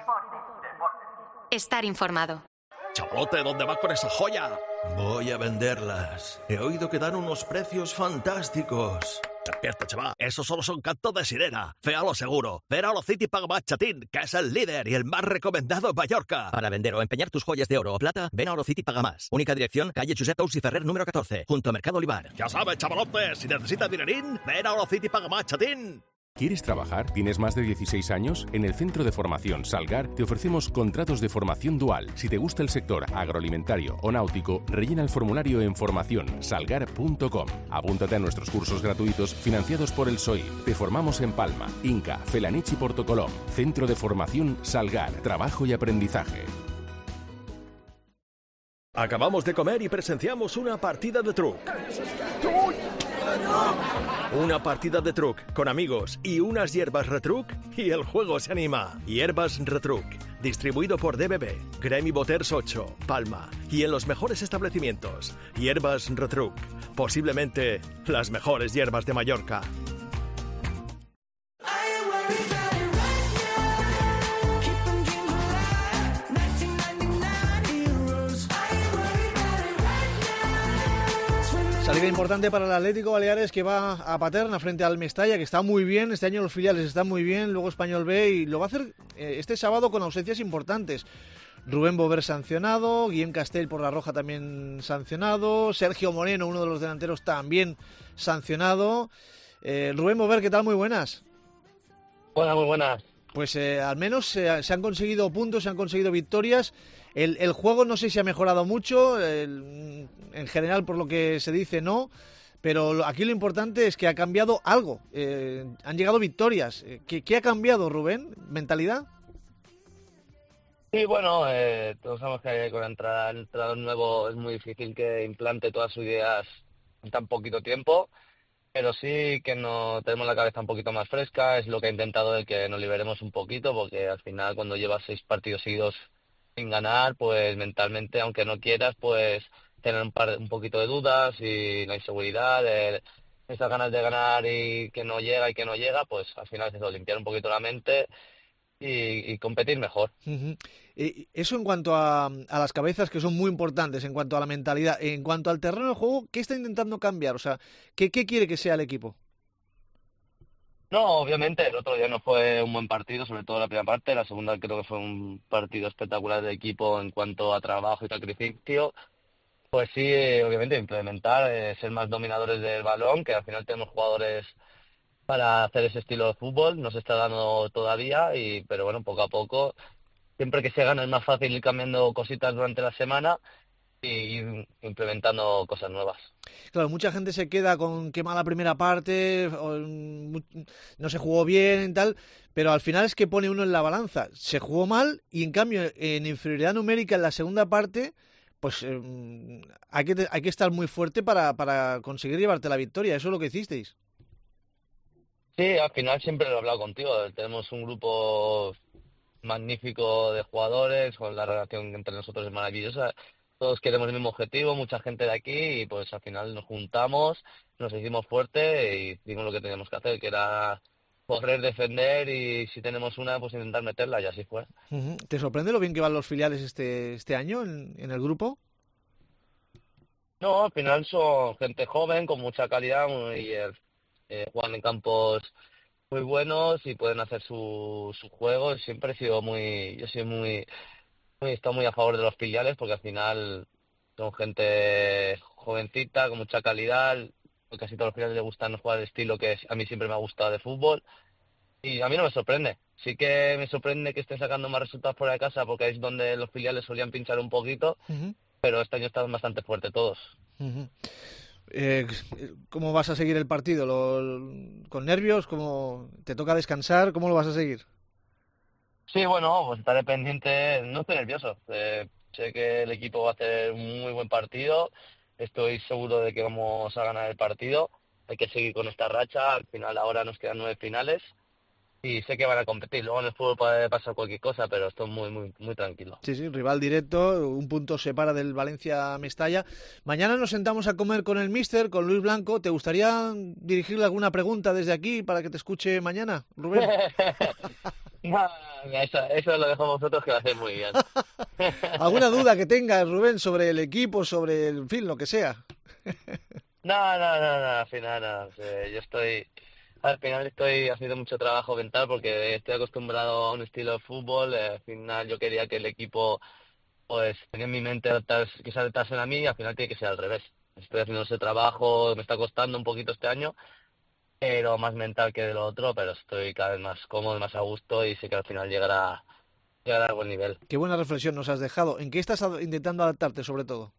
Estar informado. Chavalote, ¿dónde vas con esa joya? Voy a venderlas. He oído que dan unos precios fantásticos. Despierta, chaval. Esos solo son cantos de sirena. Féalo seguro. Ven a Orocity Paga Más Chatín, que es el líder y el más recomendado en Mallorca. Para vender o empeñar tus joyas de oro o plata, ven a Orocity Paga Más. Única dirección, calle Josep Tous y Ferrer número 14, junto a Mercado Olivar. Ya sabes, chavalote, si necesitas dinerín, ven a Orocity Paga Más Chatín. ¿Quieres trabajar? ¿Tienes más de 16 años? En el Centro de Formación Salgar te ofrecemos contratos de formación dual. Si te gusta el sector agroalimentario o náutico, rellena el formulario en formacionsalgar.com. Apúntate a nuestros cursos gratuitos financiados por el SOI. Te formamos en Palma, Inca, Felanich y Portocolom. Centro de Formación Salgar. Trabajo y aprendizaje. Acabamos de comer y presenciamos una partida de truc. Una partida de truc con amigos y unas hierbas Retruc y el juego se anima. Hierbas Retruc, distribuido por DBB, Gremi Boters 8, Palma, y en los mejores establecimientos. Hierbas Retruc, posiblemente las mejores hierbas de Mallorca. Salida importante para el Atlético Baleares, que va a Paterna frente al Mestalla, que está muy bien. Este año los filiales están muy bien, luego Español B, y lo va a hacer este sábado con ausencias importantes. Rubén Bover sancionado, Guillem Castell por la roja también sancionado, Sergio Moreno, uno de los delanteros, también sancionado. Rubén Bover, ¿qué tal? Muy buenas. Hola, muy buenas. Pues al menos se han conseguido puntos, se han conseguido victorias. El juego no sé si ha mejorado mucho, en general por lo que se dice no, pero aquí lo importante es que ha cambiado algo, han llegado victorias. ¿Qué ha cambiado, Rubén? ¿Mentalidad? Sí, bueno, todos sabemos que con la entrada del entrenador nuevo es muy difícil que implante todas sus ideas en tan poquito tiempo, pero sí que no tenemos la cabeza un poquito más fresca. Es lo que ha intentado de que nos liberemos un poquito, porque al final cuando llevas 6 partidos seguidos sin ganar, pues mentalmente, aunque no quieras, pues tener un poquito de dudas y la inseguridad, esas ganas de ganar y que no llega, pues al final es eso, limpiar un poquito la mente y competir mejor. Uh-huh. Eso en cuanto a las cabezas, que son muy importantes, en cuanto a la mentalidad. En cuanto al terreno de juego, ¿qué está intentando cambiar? O sea, ¿qué quiere que sea el equipo? No, obviamente, el otro día no fue un buen partido, sobre todo la primera parte. La segunda creo que fue un partido espectacular de equipo en cuanto a trabajo y sacrificio. Pues sí, obviamente, implementar, ser más dominadores del balón, que al final tenemos jugadores para hacer ese estilo de fútbol. No se está dando todavía, pero bueno, poco a poco. Siempre que se gana es más fácil ir cambiando cositas durante la semana y ir implementando cosas nuevas. Claro, mucha gente se queda con qué mala primera parte, no se jugó bien y tal, pero al final es que pone uno en la balanza. Se jugó mal y en cambio en inferioridad numérica en la segunda parte, pues hay que estar muy fuerte para conseguir llevarte la victoria. Eso es lo que hicisteis. Sí, al final siempre lo he hablado contigo. Tenemos un grupo magnífico de jugadores, con la relación entre nosotros es maravillosa. Todos queremos el mismo objetivo, mucha gente de aquí, y pues al final nos juntamos, nos hicimos fuertes y hicimos lo que teníamos que hacer, que era correr, defender, y si tenemos una, pues intentar meterla, y así fue. Uh-huh. ¿Te sorprende lo bien que van los filiales este año en el grupo? No, al final son gente joven, con mucha calidad, y juegan en campos muy buenos y pueden hacer su juego. Siempre he sido he estado muy a favor de los filiales, porque al final Son gente jovencita, con mucha calidad. Casi todos los filiales les gustan jugar el estilo que a mí siempre me ha gustado de fútbol. Y a mí no me sorprende. Sí que me sorprende que estén sacando más resultados fuera de casa, porque ahí es donde los filiales solían pinchar un poquito, pero este año están bastante fuertes todos. ¿Cómo vas a seguir el partido? ¿Con nervios? ¿Cómo te toca descansar? ¿Cómo lo vas a seguir? Sí, bueno, pues estaré pendiente. No estoy nervioso. Sé que el equipo va a hacer un muy buen partido. Estoy seguro de que vamos a ganar el partido. Hay que seguir con esta racha. Al final ahora nos quedan 9 finales. Y sé que van a competir. Luego en el fútbol puede pasar cualquier cosa, pero estoy muy tranquilo. Sí, rival directo, un punto separa del Valencia-Mestalla. Mañana nos sentamos a comer con el míster, con Luis Blanco. ¿Te gustaría dirigirle alguna pregunta desde aquí para que te escuche mañana, Rubén? No, eso lo dejo a vosotros, que lo hacéis muy bien. ¿Alguna duda que tengas, Rubén, sobre el equipo, sobre el fin, lo que sea? No, al final no. Al final estoy haciendo mucho trabajo mental porque estoy acostumbrado a un estilo de fútbol. Al final yo quería que el equipo pues tenía en mi mente que se adaptasen a mí, y al final tiene que ser al revés. Estoy haciendo ese trabajo, me está costando un poquito este año, pero más mental que de lo otro, pero estoy cada vez más cómodo, más a gusto, y sé que al final llegará a buen nivel. Qué buena reflexión nos has dejado. ¿En qué estás intentando adaptarte sobre todo?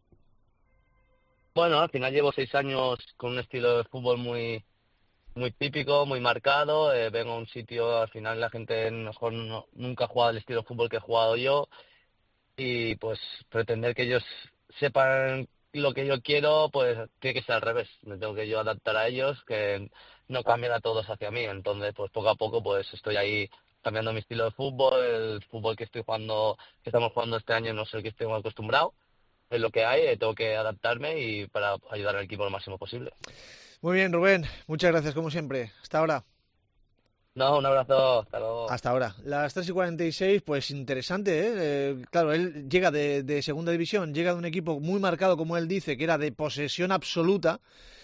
Bueno, al final llevo 6 años con un estilo de fútbol muy típico, muy marcado. Vengo a un sitio, al final la gente mejor nunca ha jugado el estilo de fútbol que he jugado yo, y pues pretender que ellos sepan lo que yo quiero, pues tiene que ser al revés. Me tengo que yo adaptar a ellos, que no cambien a todos hacia mí. Entonces, pues poco a poco pues estoy ahí cambiando mi estilo de fútbol. El fútbol que estamos jugando este año no es el que estoy acostumbrado. Es lo que hay, tengo que adaptarme y para ayudar al equipo lo máximo posible. Muy bien, Rubén, muchas gracias como siempre. Hasta ahora. No, un abrazo, hasta luego. Hasta ahora. Las 3:46, pues interesante, ¿eh? Claro, él llega de segunda división, llega de un equipo muy marcado, como él dice, que era de posesión absoluta,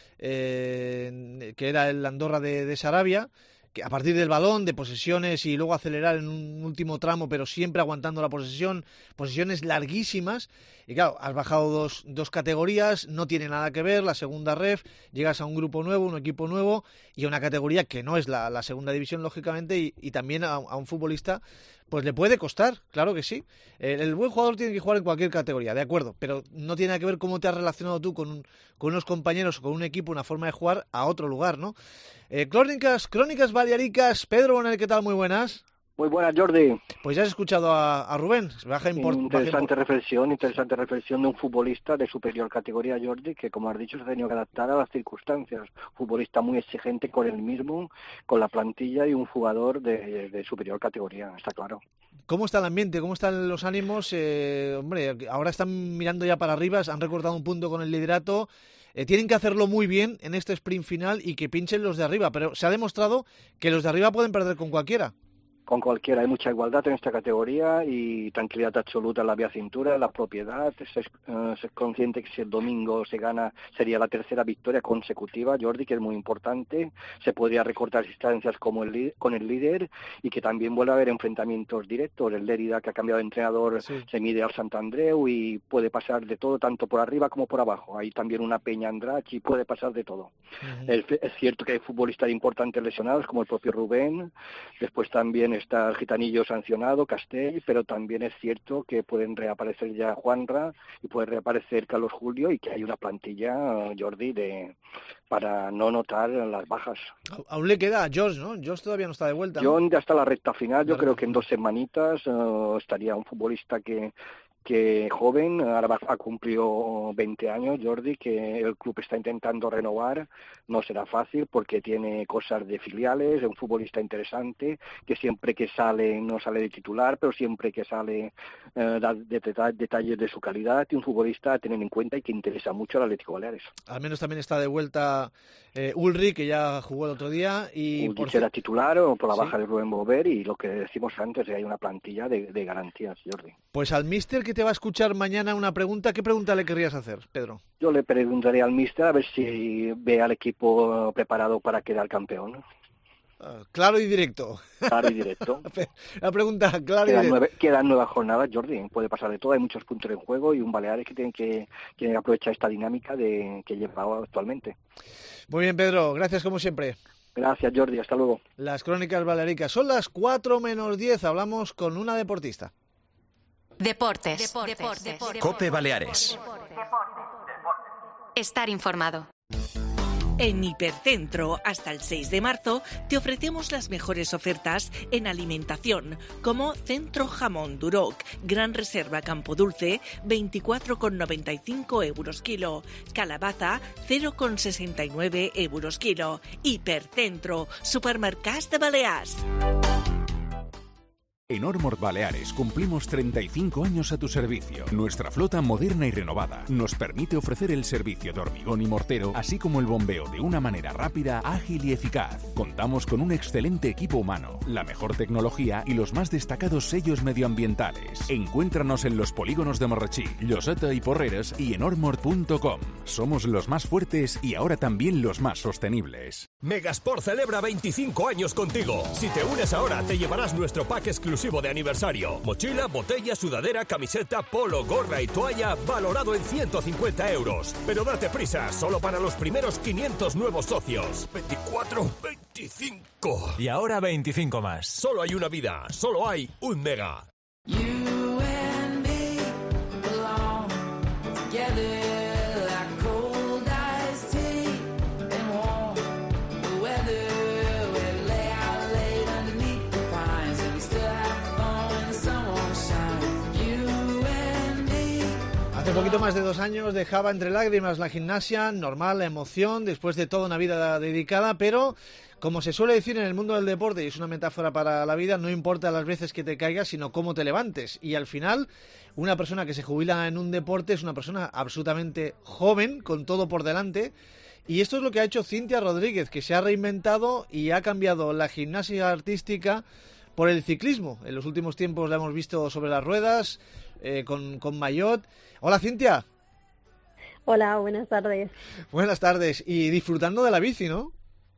que era el Andorra de Sarabia, que a partir del balón, de posesiones y luego acelerar en un último tramo, pero siempre aguantando la posesión, posesiones larguísimas. Y claro, has bajado dos categorías, no tiene nada que ver la segunda ref, llegas a un grupo nuevo, un equipo nuevo y a una categoría que no es la segunda división, lógicamente, y también a un futbolista pues le puede costar, claro que sí. El buen jugador tiene que jugar en cualquier categoría, de acuerdo, pero no tiene nada que ver cómo te has relacionado tú con unos compañeros o con un equipo, una forma de jugar a otro lugar, ¿no? Crónicas Balearicas, Pedro Bonel, ¿qué tal? Muy buenas. Muy buenas, Jordi. Pues ya has escuchado a Rubén. Interesante reflexión de un futbolista de superior categoría, Jordi, que como has dicho se ha tenido que adaptar a las circunstancias. Futbolista muy exigente con él mismo, con la plantilla, y un jugador de superior categoría, está claro. ¿Cómo está el ambiente? ¿Cómo están los ánimos? Hombre, ahora están mirando ya para arriba, han recortado un punto con el liderato. Tienen que hacerlo muy bien en este sprint final y que pinchen los de arriba, pero se ha demostrado que los de arriba pueden perder con cualquiera. Con cualquiera, hay mucha igualdad en esta categoría y tranquilidad absoluta en la vía cintura, en la propiedad. Ser consciente que si el domingo se gana sería la tercera victoria consecutiva, Jordi, que es muy importante. Se podría recortar distancias con el líder, y que también vuelve a haber enfrentamientos directos. El Lérida, que ha cambiado de entrenador, se mide al Sant Andreu y puede pasar de todo, tanto por arriba como por abajo. Hay también una Peña Andratx y puede pasar de todo. Es cierto que hay futbolistas importantes lesionados, como el propio Rubén. Después también está el gitanillo sancionado, Castell, pero también es cierto que pueden reaparecer ya Juanra y puede reaparecer Carlos Julio, y que hay una plantilla, Jordi, para no notar las bajas. Aún le queda a George, ¿no? George todavía no está de vuelta, ¿no? John ya está en la recta final. Yo creo que en 2 semanitas estaría un futbolista que joven, ahora ha cumplido 20 años, Jordi, que el club está intentando renovar. No será fácil porque tiene cosas de filiales, es un futbolista interesante, que siempre que sale, no sale de titular, pero siempre que sale da detalles de su calidad, y un futbolista a tener en cuenta y que interesa mucho al Atlético Baleares. Al menos también está de vuelta Ulrich, que ya jugó el otro día. Ulrich era titular por la baja de Rubén Bover, y lo que decimos antes, hay una plantilla de garantías, Jordi. Pues al míster, que te va a escuchar mañana una pregunta, ¿qué pregunta le querrías hacer, Pedro? Yo le preguntaría al míster a ver si ve al equipo preparado para quedar campeón. Claro y directo. Claro y directo. La pregunta clara y directa. Quedan 9 jornadas, Jordi. Puede pasar de todo. Hay muchos puntos en juego y un Baleares que tiene que aprovechar esta dinámica que lleva actualmente. Muy bien, Pedro. Gracias como siempre. Gracias, Jordi. Hasta luego. Las crónicas balearicas. Son las 4:10. Hablamos con una deportista. Deportes. COPE Baleares. Estar informado. En Hipercentro, hasta el 6 de marzo, te ofrecemos las mejores ofertas en alimentación, como Centro Jamón Duroc, Gran Reserva Campo Dulce, 24,95 euros kilo. Calabaza, 0,69 euros kilo. Hipercentro, Supermercats de Balears. En Ormord Baleares cumplimos 35 años a tu servicio. Nuestra flota moderna y renovada nos permite ofrecer el servicio de hormigón y mortero, así como el bombeo de una manera rápida, ágil y eficaz. Contamos con un excelente equipo humano, la mejor tecnología y los más destacados sellos medioambientales. Encuéntranos en los polígonos de Marratxí, Lloseta y Porreres y en ormord.com. Somos los más fuertes y ahora también los más sostenibles. Megasport celebra 25 años contigo. Si te unes ahora, te llevarás nuestro pack exclusivo de aniversario. Mochila, botella, sudadera, camiseta, polo, gorra y toalla, valorado en 150 euros. Pero date prisa, solo para los primeros 500 nuevos socios. 24, 25. Y ahora 25 más. Solo hay una vida, solo hay un Mega. Hace poquito más de 2 años dejaba entre lágrimas la gimnasia, normal, la emoción, después de toda una vida dedicada, pero como se suele decir en el mundo del deporte, y es una metáfora para la vida, no importa las veces que te caigas, sino cómo te levantes. Y al final, una persona que se jubila en un deporte es una persona absolutamente joven, con todo por delante. Y esto es lo que ha hecho Cintia Rodríguez, que se ha reinventado y ha cambiado la gimnasia artística por el ciclismo. En los últimos tiempos la hemos visto sobre las ruedas, con maillot. Hola, Cintia. Hola, buenas tardes. Buenas tardes. Y disfrutando de la bici, ¿no?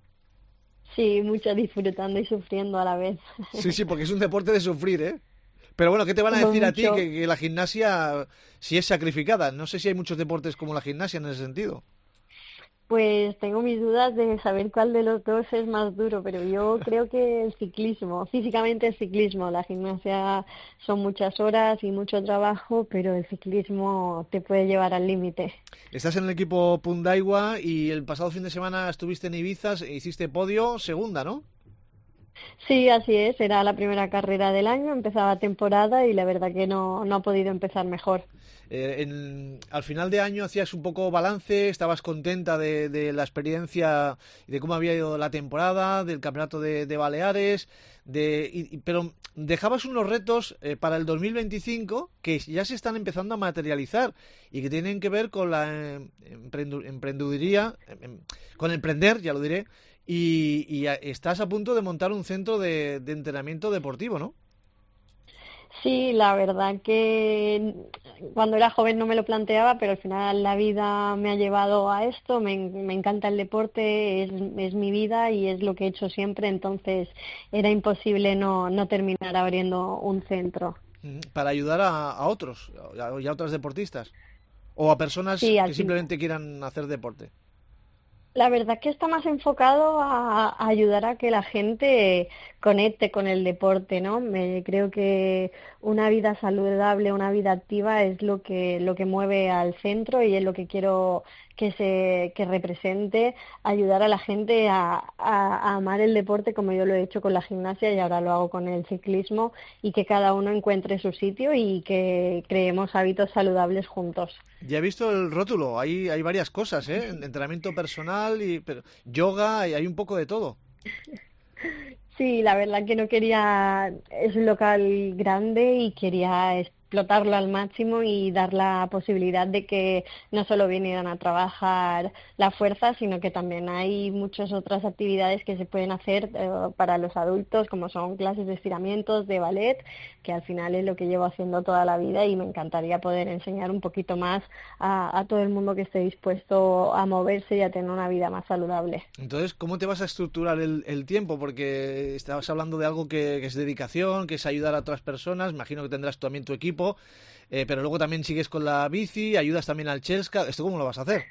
Sí, mucho disfrutando y sufriendo a la vez. Sí, porque es un deporte de sufrir, ¿eh? Pero bueno, ¿qué te van a decir a ti que la gimnasia si es sacrificada? No sé si hay muchos deportes como la gimnasia en ese sentido. Pues tengo mis dudas de saber cuál de los dos es más duro, pero yo creo que el ciclismo, físicamente el ciclismo, la gimnasia son muchas horas y mucho trabajo, pero el ciclismo te puede llevar al límite. Estás en el equipo Pundaigua y el pasado fin de semana estuviste en Ibiza, hiciste podio, segunda, ¿no? Sí, así es, era la primera carrera del año, empezaba temporada y la verdad que no ha podido empezar mejor. Al final de año hacías un poco balance, estabas contenta de la experiencia y de cómo había ido la temporada, del campeonato de Baleares, pero dejabas unos retos para el 2025 que ya se están empezando a materializar y que tienen que ver con la emprendeduría, con emprender, ya lo diré, y estás a punto de montar un centro de entrenamiento deportivo, ¿no? Sí, la verdad que cuando era joven no me lo planteaba, pero al final la vida me ha llevado a esto, me encanta el deporte, es mi vida y es lo que he hecho siempre, entonces era imposible no terminar abriendo un centro. Para ayudar a otros, y a otras deportistas, o a personas que simplemente quieran hacer deporte. La verdad que está más enfocado a ayudar a que la gente conecte con el deporte, ¿no? Creo que una vida saludable, una vida activa es lo que mueve al centro y es lo que quiero que represente, ayudar a la gente a amar el deporte como yo lo he hecho con la gimnasia y ahora lo hago con el ciclismo, y que cada uno encuentre su sitio y que creemos hábitos saludables juntos. Ya he visto el rótulo, hay varias cosas, ¿eh? Entrenamiento personal, yoga, hay un poco de todo. Sí, la verdad que no quería, es un local grande y quería explotarlo al máximo y dar la posibilidad de que no solo vinieran a trabajar la fuerza, sino que también hay muchas otras actividades que se pueden hacer para los adultos, como son clases de estiramientos, de ballet, que al final es lo que llevo haciendo toda la vida y me encantaría poder enseñar un poquito más a todo el mundo que esté dispuesto a moverse y a tener una vida más saludable. Entonces, ¿cómo te vas a estructurar el tiempo? Porque estabas hablando de algo que es dedicación, que es ayudar a otras personas, imagino que tendrás también tu equipo, pero luego también sigues con la bici, ayudas también al Chelsea. ¿Esto cómo lo vas a hacer?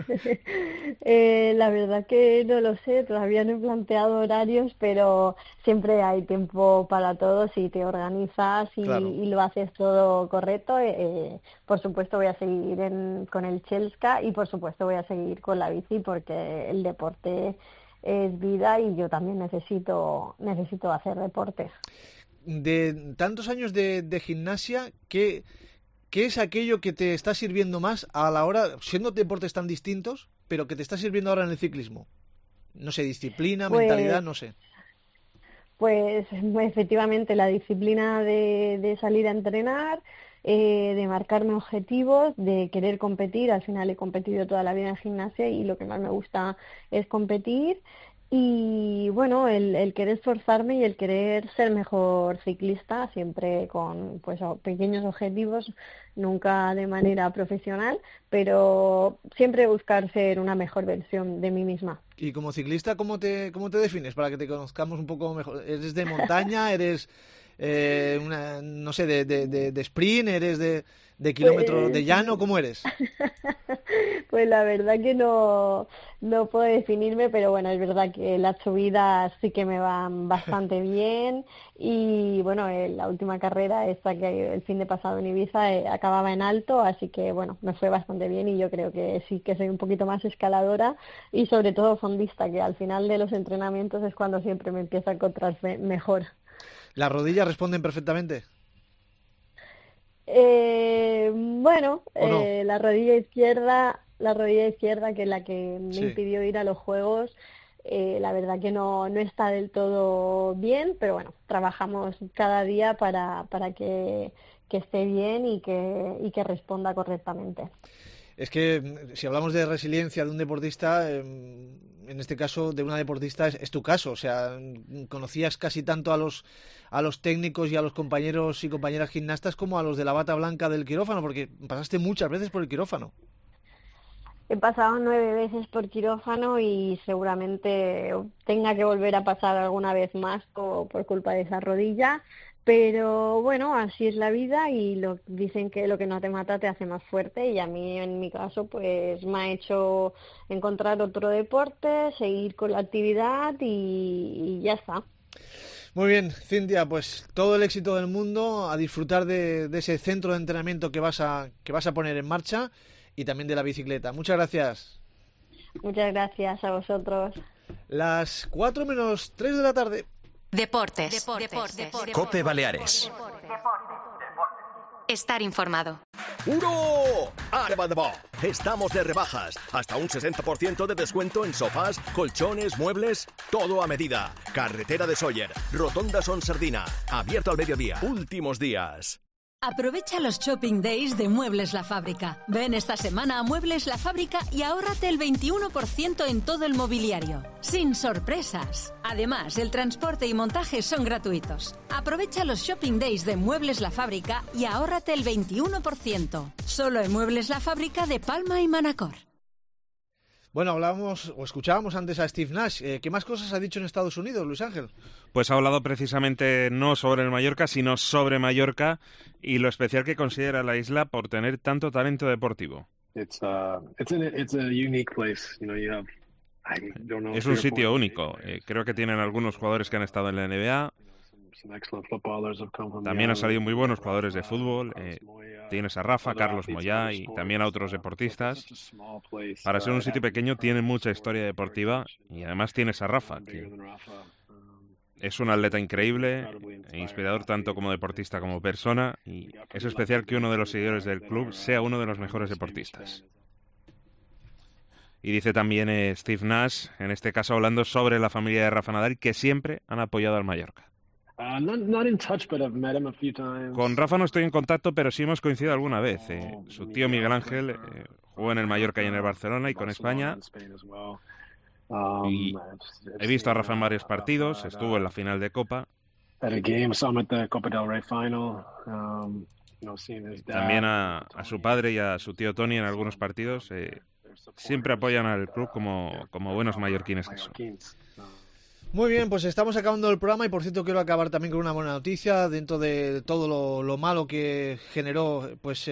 La verdad que no lo sé, todavía no he planteado horarios, pero siempre hay tiempo para todo si te organizas y lo haces todo correcto. Por supuesto voy a seguir con el Chelsea y por supuesto voy a seguir con la bici porque el deporte es vida y yo también necesito hacer deporte. De tantos años de gimnasia, ¿qué es aquello que te está sirviendo más a la hora, siendo deportes tan distintos, pero que te está sirviendo ahora en el ciclismo? No sé, disciplina, mentalidad, no sé. Pues efectivamente la disciplina de salir a entrenar, de marcarme objetivos, de querer competir. Al final he competido toda la vida en gimnasia y lo que más me gusta es competir. Y bueno, el querer esforzarme y el querer ser mejor ciclista, siempre con pequeños objetivos, nunca de manera profesional, pero siempre buscar ser una mejor versión de mí misma. Y como ciclista, ¿cómo te defines para que te conozcamos un poco mejor? ¿Eres de montaña? ¿Eres no sé, de sprint? ¿Eres de kilómetro de llano? ¿Cómo eres? Pues la verdad que no puedo definirme, pero bueno, es verdad que las subidas sí que me van bastante bien y bueno, la última carrera esta que el fin de pasado en Ibiza acababa en alto, así que bueno, me fue bastante bien y yo creo que sí que soy un poquito más escaladora y sobre todo fondista, que al final de los entrenamientos es cuando siempre me empiezo a encontrar mejor. ¿Las rodillas responden perfectamente? Bueno, no? la rodilla izquierda, que es la que me impidió ir a los Juegos, la verdad que no está del todo bien, pero bueno, trabajamos cada día para que esté bien y que responda correctamente. Es que si hablamos de resiliencia de un deportista, en este caso de una deportista es tu caso, o sea, conocías casi tanto a los técnicos y a los compañeros y compañeras gimnastas como a los de la bata blanca del quirófano, porque pasaste muchas veces por el quirófano. He pasado 9 veces por quirófano y seguramente tenga que volver a pasar alguna vez más por culpa de esa rodilla. Pero bueno, así es la vida y dicen que lo que no te mata te hace más fuerte y a mí en mi caso pues me ha hecho encontrar otro deporte, seguir con la actividad y ya está. Muy bien, Cintia, pues todo el éxito del mundo, a disfrutar de ese centro de entrenamiento que vas a poner en marcha y también de la bicicleta. Muchas gracias. Muchas gracias a vosotros. Las 4:03 de la tarde. Deportes. COPE Baleares. Estar informado. ¡Uro! ¡Arabadabá! Estamos de rebajas. Hasta un 60% de descuento en sofás, colchones, muebles, todo a medida. Carretera de Sóller, Rotonda Son Sardina. Abierto al mediodía. Últimos días. Aprovecha los Shopping Days de Muebles La Fábrica. Ven esta semana a Muebles La Fábrica y ahórrate el 21% en todo el mobiliario. Sin sorpresas. Además, el transporte y montaje son gratuitos. Aprovecha los Shopping Days de Muebles La Fábrica y ahórrate el 21%. Solo en Muebles La Fábrica de Palma y Manacor. Bueno, escuchábamos antes a Steve Nash. ¿Qué más cosas ha dicho en Estados Unidos, Luis Ángel? Pues ha hablado precisamente no sobre el Mallorca, sino sobre Mallorca y lo especial que considera la isla por tener tanto talento deportivo. It's a unique place. Es un sitio único. Creo que tienen algunos jugadores que han estado en la NBA. También han salido muy buenos jugadores de fútbol. Tienes a Rafa, Carlos Moyá y también a otros deportistas. Para ser un sitio pequeño tiene mucha historia deportiva y además tienes a Rafa, que es un atleta increíble e inspirador tanto como deportista como persona, y es especial que uno de los seguidores del club sea uno de los mejores deportistas. Y dice también Steve Nash, en este caso hablando sobre la familia de Rafa Nadal, que siempre han apoyado al Mallorca. Not in touch, but I've met him a few times. Con Rafa no estoy en contacto, pero sí hemos coincidido alguna vez. Su tío Miguel Ángel jugó en el Mallorca y en el Barcelona y con España. Y he visto a Rafa en varios partidos, estuvo en la final de Copa. También a su padre y a su tío Tony en algunos partidos. Siempre apoyan al club como buenos mallorquines que son. Muy bien, pues estamos acabando el programa y por cierto quiero acabar también con una buena noticia dentro de todo lo malo que generó pues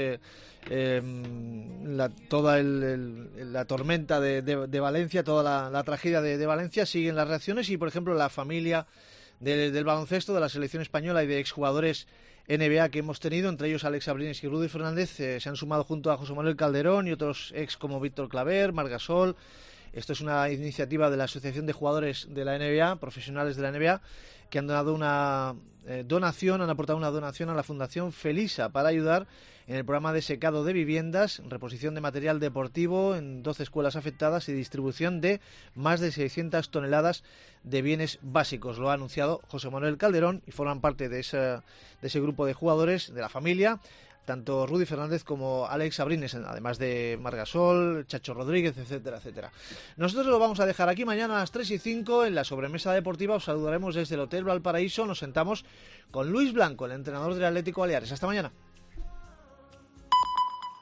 toda la tormenta de Valencia, toda la tragedia de Valencia. Siguen las reacciones y por ejemplo la familia del baloncesto de la selección española y de exjugadores NBA que hemos tenido, entre ellos Alex Abrines y Rudy Fernández, se han sumado junto a José Manuel Calderón y otros ex como Víctor Claver, Marc Gasol. Esto es una iniciativa de la Asociación de Jugadores de la NBA, profesionales de la NBA, que han donado han aportado una donación a la Fundación Felisa para ayudar en el programa de secado de viviendas, reposición de material deportivo en 12 escuelas afectadas y distribución de más de 600 toneladas de bienes básicos. Lo ha anunciado José Manuel Calderón y forman parte de ese grupo de jugadores de la familia, tanto Rudy Fernández como Alex Abrines, además de Marc Gasol, Chacho Rodríguez, etcétera, etcétera. Nosotros lo vamos a dejar aquí mañana a las 3:05 en la sobremesa deportiva. Os saludaremos desde el Hotel Valparaíso. Nos sentamos con Luis Blanco, el entrenador del Atlético Baleares. Hasta mañana.